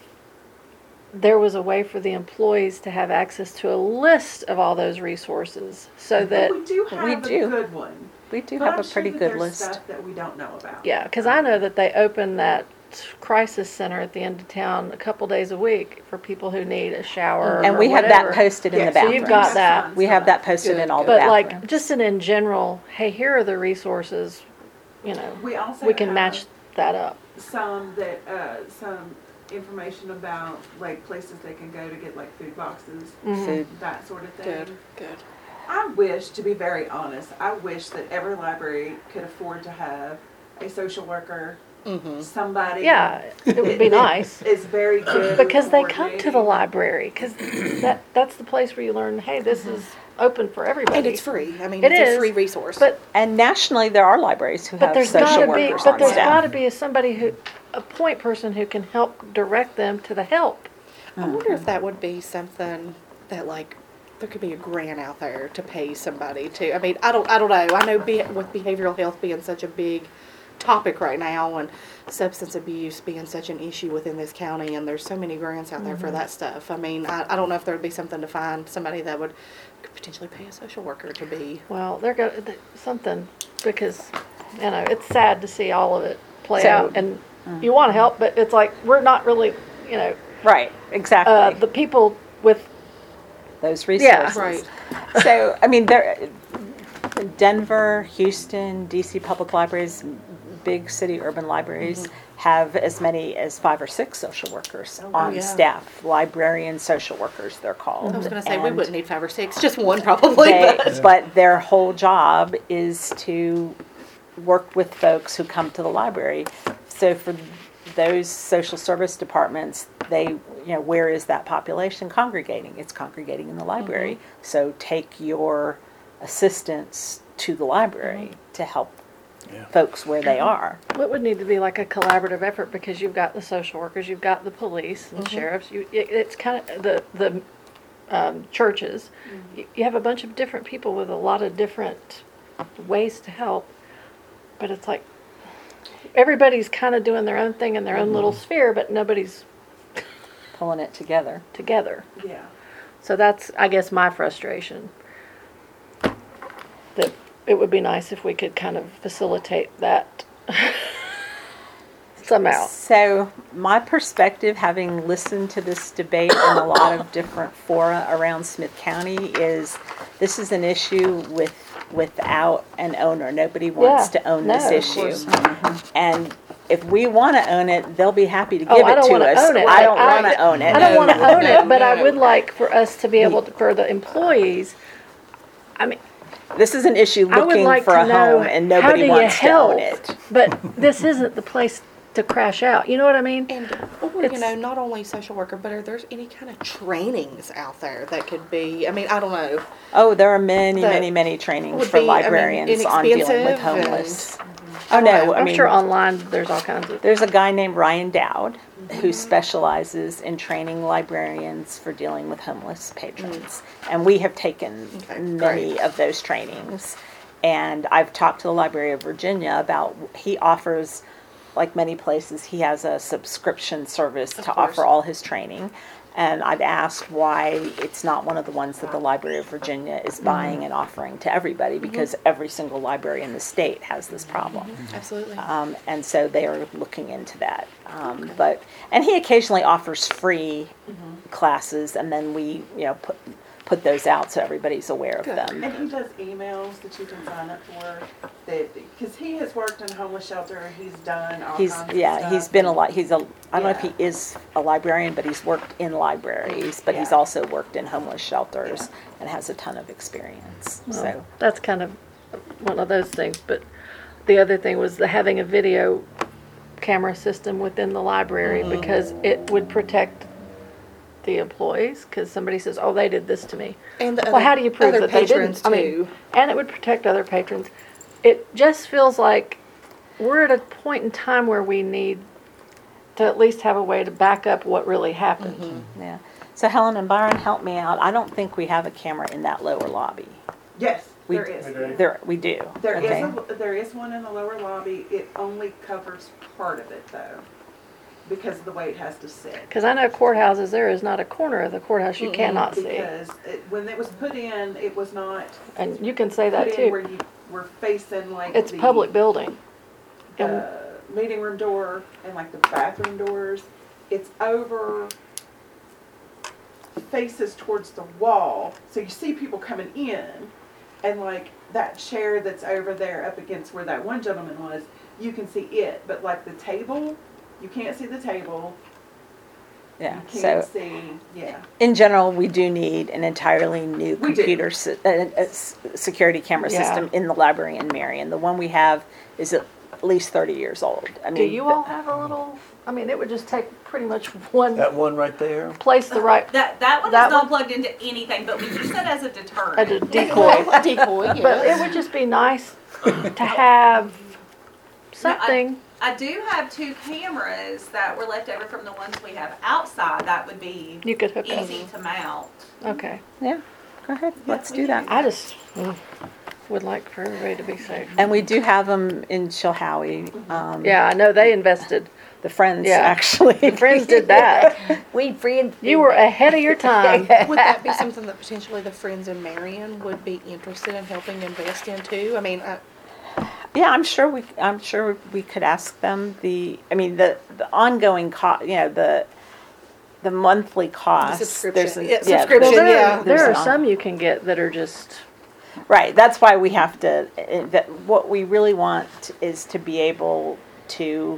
there was a way for the employees to have access to a list of all those resources so that, We do have We a do. good one. We do But have I'm a sure pretty that good there's list. stuff that we don't know about. yeah, because I know that they open that crisis center at the end of town a couple days a week for people who need a shower And or we have that whatever. posted in Yeah, the so bathrooms. you've got that. We have that posted in all the But bathrooms. like, just in, in general, hey, here are the resources, you know, We also we can have match that up. some that, uh, some information about like places they can go to get like food boxes, Food. that sort of thing. Good, good. I wish, to be very honest, I wish that every library could afford to have a social worker, Mm-hmm. somebody. Yeah, it would be that nice. Is very good. with Because they come to the coordinating. library, because that, that's the place where you learn, hey, this is open for everybody. And it's free. I mean, It it's is, a free resource. But, And nationally, there are libraries who but have there's social gotta be, workers but on there's staff. gotta be somebody who, a point person who can help direct them to the help. I wonder if that would be something that like there could be a grant out there to pay somebody to. I mean, I don't, I don't know. I know be, with behavioral health being such a big topic right now and substance abuse being such an issue within this county, and there's so many grants out there for that stuff. I mean, I, I don't know if there would be something to find somebody that would could potentially pay a social worker to be. Well, they're gonna, th- something, because, you know, it's sad to see all of it play So- out, and you wanna help, but it's like, we're not really, you know, Right, uh, exactly. the people with, Those Yeah. resources. Right. So, I mean, there, Denver, Houston, D C public libraries, big city urban libraries have as many as five or six social workers on yeah. staff. Librarian social workers, they're called. I was going to say we And wouldn't need five or six, just one probably. they- but. But their whole job is to work with folks who come to the library. So for those social service departments, they, you know, where is that population congregating? It's congregating in the library. So take your assistants to the library to help Yeah. folks where they are. it would need to be like a collaborative effort, because you've got the social workers, you've got the police and sheriffs, you, it, it's kind of, the, the, um, churches. You, you have a bunch of different people with a lot of different ways to help, but it's like, everybody's kind of doing their own thing in their own little sphere, but nobody's Pulling it together. together. Yeah. So that's, I guess, my frustration. That it would be nice if we could kind of facilitate that somehow. So my perspective, having listened to this debate in a lot of different fora around Smith County, is this is an issue with without an owner. Nobody wants Yeah, to own no, this of issue. course. And if we want to own it, they'll be happy to Oh, give I it don't to wanna us. own it. I don't I- want to own it. I don't want to No, own no, it, but I no. would like for us to be able to, for the employees, I mean, This is an issue I would looking like for to a know, home and how nobody do you wants to own help? it. But this isn't the place to crash out. You know what I mean? And, or, you It's- know, not only social worker, but are there any kind of trainings out there that could be, I mean, I don't know. Oh, there are many, That many, many trainings would for be, I mean, librarians on dealing with inexpensive homeless. and- Oh, no, I I'm mean, sure online there's all kinds of. there's a guy named Ryan Dowd who specializes in training librarians for dealing with homeless patrons. And we have taken Okay, many great. of those trainings. And I've talked to the Library of Virginia about, he offers, like many places, he has a subscription service to course. offer all his training. And I've asked why it's not one of the ones that the Library of Virginia is buying and offering to everybody, because every single library in the state has this problem. Absolutely. Um, and so they are looking into that. Um, but and he occasionally offers free classes, and then we, you know, put put those out so everybody's aware of Good. them. And he does emails that you can sign up for, that, because he has worked in a homeless shelter, he's done all He's kinds of yeah, stuff. he's been a lot. He's a I don't know if Yeah. he is a librarian, but he's worked in libraries, but he's Yeah. also worked in homeless shelters and has a ton of experience. Well, So that's kind of one of those things. But the other thing was the having a video camera system within the library, because it would protect the employees, because somebody says, "Oh, they did this to me." And the Well, other, how do you prove other that they patrons didn't? I too. mean, and it would protect other patrons. It just feels like we're at a point in time where we need to at least have a way to back up what really happened. yeah. So Helen and Byron, help me out. I don't think we have a camera in that lower lobby. Yes, We- there is. We do. There, we do. There is Okay. a, there is one in the lower lobby. It only covers part of it though, because of the way it has to sit. Because I know courthouses, there is not a corner of the courthouse you cannot see. Because it, when it was put in, it was not And you can say put that in where too. you were facing like It's the, public building. the meeting room door and like the bathroom doors. It's over, faces towards the wall, so you see people coming in, and like that chair that's over there up against where that one gentleman was, you can see it, but like the table, you can't see the table. Yeah. You So can't see, yeah. in general, we do need an entirely new We do. computer se- uh, uh, s- security camera Yeah. system in the library in Marion. The one we have is at least thirty years old. I mean, Do you all have a little, I mean, it would just take pretty much one, That one right there? place the right, That, that one That is not one? plugged into anything, but we use that as a deterrent. a decoy. A decoy, But it yes. would just be nice to have something. I do have two cameras that were left over from the ones we have outside that would be You could hook up. easy to mount. Okay. yeah, go ahead. Let's we do can that. I just mm, would like for everybody to be safe. And we do have them in Chilhowie. Um, Yeah, I know they invested. The Friends, Yeah. actually. The Friends did that. We friends. You were ahead of your time. Would that be something that potentially the Friends in Marion would be interested in helping invest in too? I mean, I, Yeah, I'm sure we, I'm sure we could ask them the, I mean, the, the ongoing cost, you know, the, the monthly cost. subscription. there's a- Yeah, subscription, Well, there, yeah. there there's are an- some you can get that are just, Right, that's why we have to, eh, that, what we really want is to be able to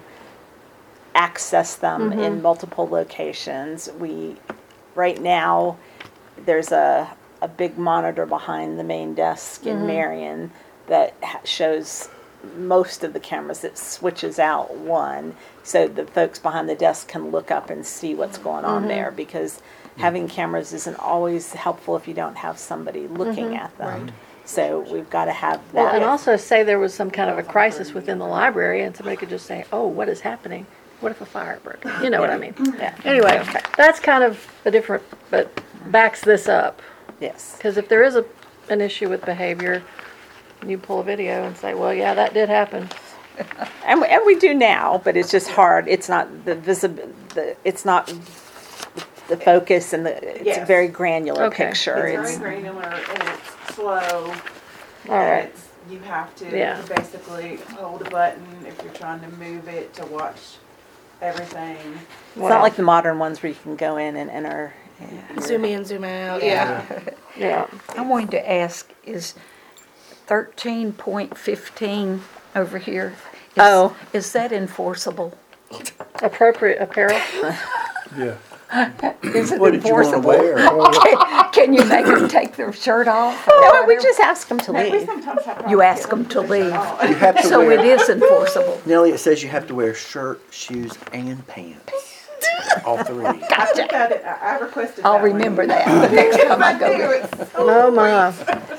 access them in multiple locations. We, right now, there's a, a big monitor behind the main desk in Marion that ha- shows most of the cameras. It switches out one, so the folks behind the desk can look up and see what's going on there, because having cameras isn't always helpful if you don't have somebody looking at them. So we've got to have that. well, and also say there was some kind of a crisis within the library and somebody could just say, oh, what is happening? What if a fire broke out? You know what I mean? Yeah. Anyway, that's kind of a different, but backs this up. Yes. Because if there is a, an issue with behavior, you pull a video and say, well, yeah, that did happen. And we, and we do now, but it's just hard. It's not the visible, the, it's not the focus, and the, it's a Yes. very granular Okay. picture. It's It's, very granular and it's slow. All and right. it's, you have to Yeah. basically hold a button if you're trying to move it to watch everything. it's not like the modern ones where you can go in and enter. your- zoom in, zoom out. Yeah. Yeah. Yeah. I wanted to ask, is thirteen point fifteen over here? is- Oh. Is that enforceable? Appropriate apparel. Yeah. Is it What did you want to enforceable? wear? Can you make them take their shirt off? or No, we whatever? just ask them to No, we leave. sometimes have to You ask ask them to push it leave. off. You have to So wear, it is enforceable. Nellie, it says you have to wear shirt, shoes, and pants. All three. I put that in- I I requested that. I'll one. remember that the next time I go do, there. it's so Oh, my.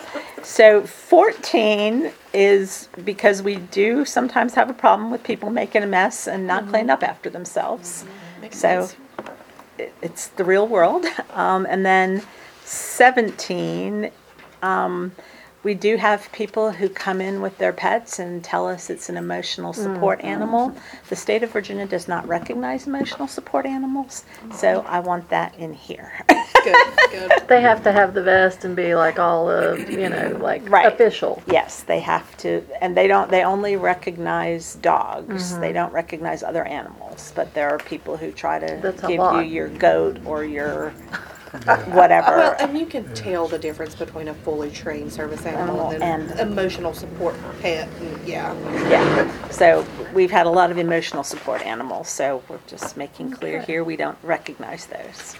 So fourteen is because we do sometimes have a problem with people making a mess and not cleaning up after themselves. Makes So sense. it- it's the real world. Um, and then seventeen, um, we do have people who come in with their pets and tell us it's an emotional support animal. The state of Virginia does not recognize emotional support animals, so I want that in here. Good, good. They have to have the vest and be like all of, you know, like Right. official. Yes, they have to, and they don't, they only recognize dogs. They don't recognize other animals, but there are people who try to That's a give you lot. your goat or your whatever. Well, and you can tell the difference between a fully trained service animal and And- an emotional support pet. And yeah. Yeah, so we've had a lot of emotional support animals, so we're just making clear here, we don't recognize those.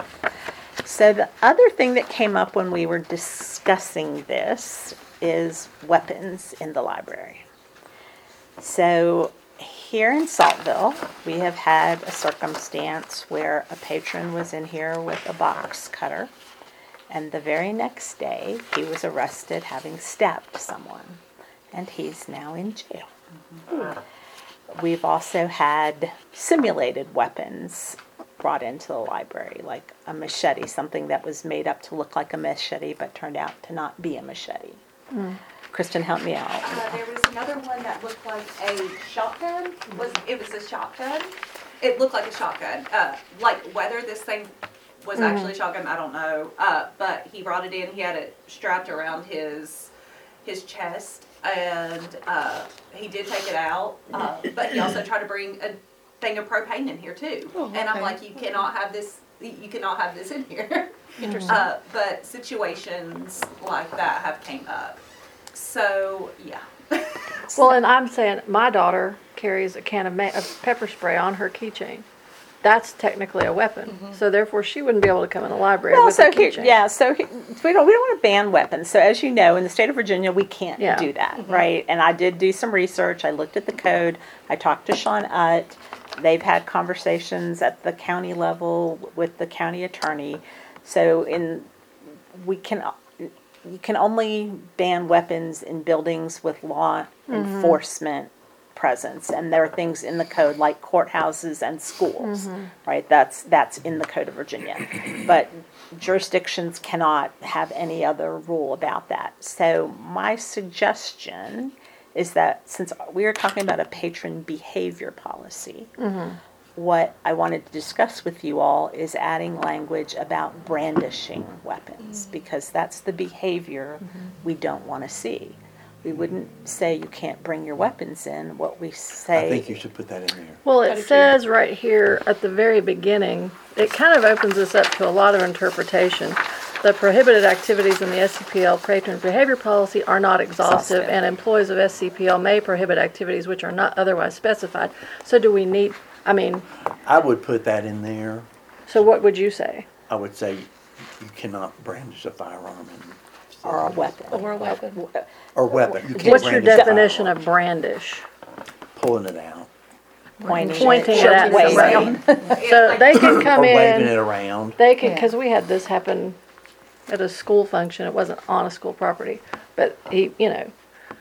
So the other thing that came up when we were discussing this is weapons in the library. So here in Saltville, we have had a circumstance where a patron was in here with a box cutter, and the very next day, he was arrested having stabbed someone, and he's now in jail. We've also had simulated weapons brought into the library, like a machete, something that was made up to look like a machete but turned out to not be a machete. Kristen, help me out. Uh, there was another one that looked like a shotgun. Was it was a shotgun? It looked like a shotgun. Uh, like whether this thing was actually a shotgun, I don't know. Uh, but he brought it in. He had it strapped around his his chest, and uh, he did take it out. Uh, but he also tried to bring a thing of propane in here too. Oh, And I'm okay. like, you cannot have this. You cannot have this in here. Interesting. Uh, but situations like that have came up. So yeah. Well, and I'm saying my daughter carries a can of, ma- of pepper spray on her keychain. That's technically a weapon. So therefore, she wouldn't be able to come in the library Well, with so a here, keychain. yeah, so he- we don't we don't want to ban weapons. So as you know, in the state of Virginia, we can't Yeah. do that, right? And I did do some research. I looked at the code. I talked to Sean Utt. They've had conversations at the county level with the county attorney. So in we can you can only ban weapons in buildings with law enforcement presence, and there are things in the code like courthouses and schools, right? That's that's in the Code of Virginia, but jurisdictions cannot have any other rule about that. So my suggestion is that since we are talking about a patron behavior policy, what I wanted to discuss with you all is adding language about brandishing weapons, because that's the behavior we don't want to see. We wouldn't say you can't bring your weapons in. What we say, I think you should put that in there. Well, How it did you- says right here at the very beginning, it kind of opens us up to a lot of interpretation. The prohibited activities in the S C P L patron behavior policy are not exhaustive, Exhaustive. and employees of S C P L may prohibit activities which are not otherwise specified. So do we need, I mean, I would put that in there. so what would you say? I would say you cannot brandish a firearm in or a weapon. Or a weapon. or weapon. You can't What's your brandish a definition firearm. of brandish? Pulling it out Pointing, Pointing it, it at waving. somebody. So they can come or waving it in, around. they can, Yeah. because we had this happen at a school function. It wasn't on a school property, but he, you know,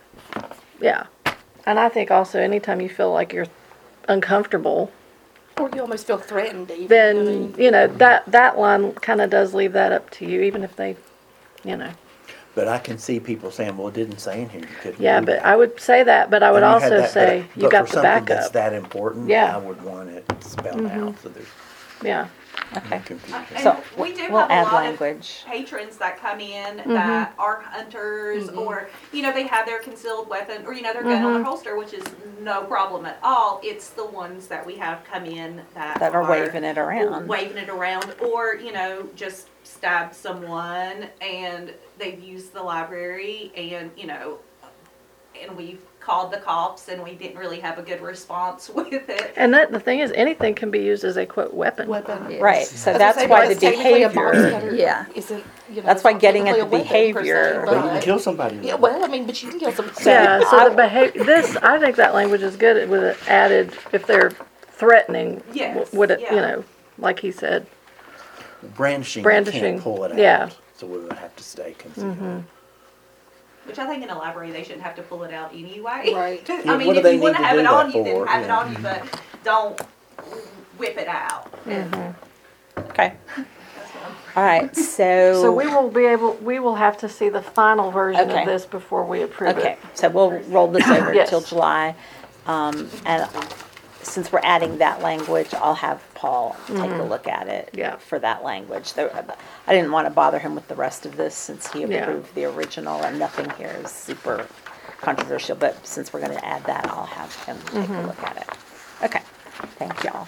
yeah. And I think also anytime you feel like you're uncomfortable, Or you almost feel threatened even. I then, mean, you know, that, that line kind of does leave that up to you, even if they, you know. But I can see people saying, "Well, it didn't say in here you couldn't." Yeah, do but that." I would say that, but I would And you had also that, say but- you got but the for something that's backup. that important, Yeah. I would want it spelled out so there's Yeah. Okay. no confusion. And So we do we'll have a add lot language. of patrons that come in that are hunters, Mm-hmm. or you know they have their concealed weapon, or you know their gun on their holster, which is no problem at all. It's the ones that we have come in that That are waving it around. waving it around, or you know just stabbed someone and they've used the library, and you know, and we've called the cops and we didn't really have a good response with it. And that, the thing is, anything can be used as a quote weapon. Weapon. Yes. Right. So I was that's gonna say, why because the technically a box behavior. cutter Yeah. Isn't, you know, That's it's why not getting at technically the a weapon per se, behavior- But you can but- kill somebody. Yeah, well, I mean, but you can kill some. Yeah, I- so the behavior, this, I think that language is good with it added, if they're threatening, Yes, w- would it, you yeah. know, like he said. Brandishing, you Brandishing, can't pull it out. yeah. So we would have to stay concealed. Which I think in a library they shouldn't have to pull it out anyway. Right. Yeah, I mean, what do if they you want to need to have do it that on you, then for? have it Yeah. on you, but don't whip it out. Okay. All right. So. So we will be able, we will have to see the final version Okay. of this before we approve Okay, it. so we'll roll this over Yes. till July. Um, and since we're adding that language, I'll have Paul take a look at it. Yeah. For that language. There, I didn't want to bother him with the rest of this since he Yeah. approved the original and nothing here is super controversial. But since we're going to add that, I'll have him take a look at it. Okay, thank y'all.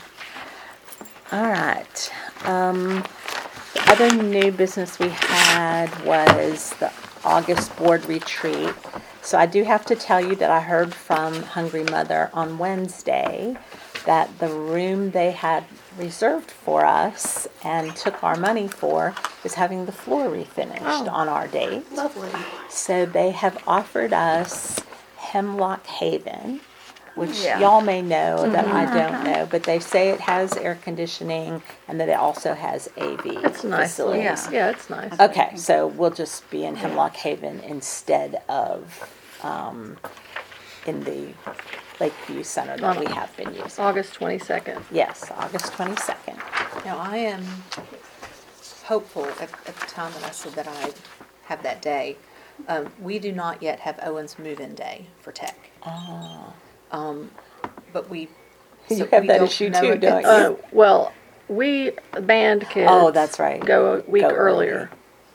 All right. Um, the other new business we had was the August board retreat. So I do have to tell you that I heard from Hungry Mother on Wednesday that the room they had reserved for us and took our money for is having the floor refinished on our date. Lovely. So they have offered us Hemlock Haven, which Yeah. y'all may know that I don't know, but they say it has air conditioning and that it also has A V It's nice. facilities. Yeah, yeah, it's nice. Okay, so we'll just be in Hemlock Haven instead of um, in the Lakeview Center that we have been using. August twenty-second. Yes, August twenty-second. Now, I am hopeful at, at the time that I said that I'd have that day. Um, we do not yet have Owen's move-in day for tech. Ah. Um, but we. You so have we that don't issue know too, if don't it's- you? Uh, well, we, band kids. Oh, that's right. Go a week Go early. earlier,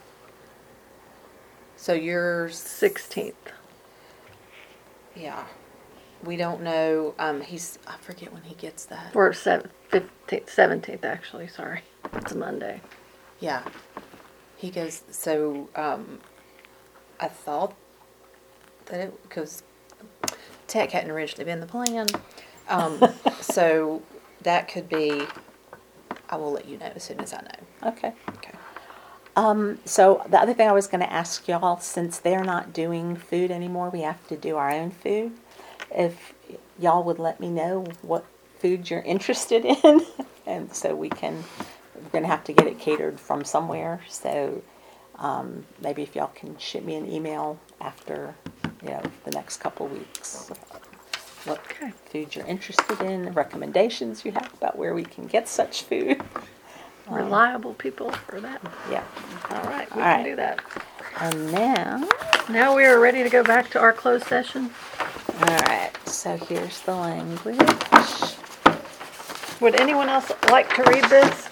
So yours. sixteenth. Yeah. We don't know, um, he's, I forget when he gets that. Or sev- fifteenth, seventeenth, actually, sorry. It's a Monday. Yeah. He goes, so, um, I thought that it, because tech hadn't originally been the plan. Um, so that could be, I will let you know as soon as I know. Okay. Okay. Um, so the other thing I was going to ask y'all, since they're not doing food anymore, we have to do our own food. If y'all would let me know what food you're interested in, and so we can, we're going to have to get it catered from somewhere. So um, maybe if y'all can shoot me an email after, you know, the next couple weeks, what Okay. food you're interested in, recommendations you have about where we can get such food. Reliable people for that. Yeah. All right, we All can right. do that. And now, Now we are ready to go back to our closed session. all right, so here's the language. Would anyone else like to read this?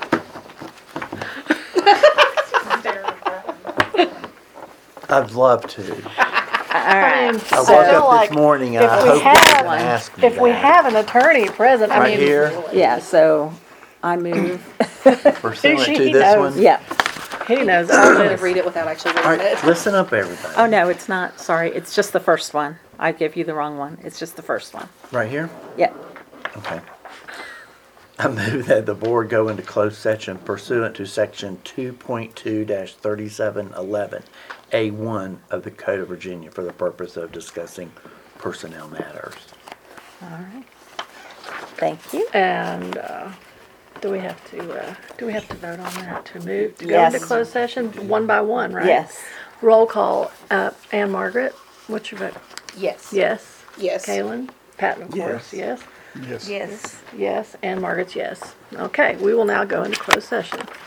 I'd love to. All right. I mean, I I woke feel up like this morning and if I we hope you have- didn't ask me if we that. have an attorney present, I Right mean, here, Yeah, so I move. pursuant She to this knows. one. Yeah. he knows all I'm gonna this. read it without actually All reading right, it. listen up, everybody. Oh, no, it's not. Sorry. It's just the first one. I gave you the wrong one. It's just the first one. Right here? Yeah. Okay. I move that the board go into closed session pursuant to section two point two thirty-seven eleven A one of the Code of Virginia for the purpose of discussing personnel matters. All right. Thank you. And uh, do we have to, uh, do we have to vote on that to move, to go Yes. into closed session one by one, right? Yes. Roll call, uh, Ann Margaret, what's your vote? Yes. Yes. Yes. Kaylin? Patton, of course, yes. Yes. Yes. Yes, and Margaret's yes. Okay, we will now go into closed session.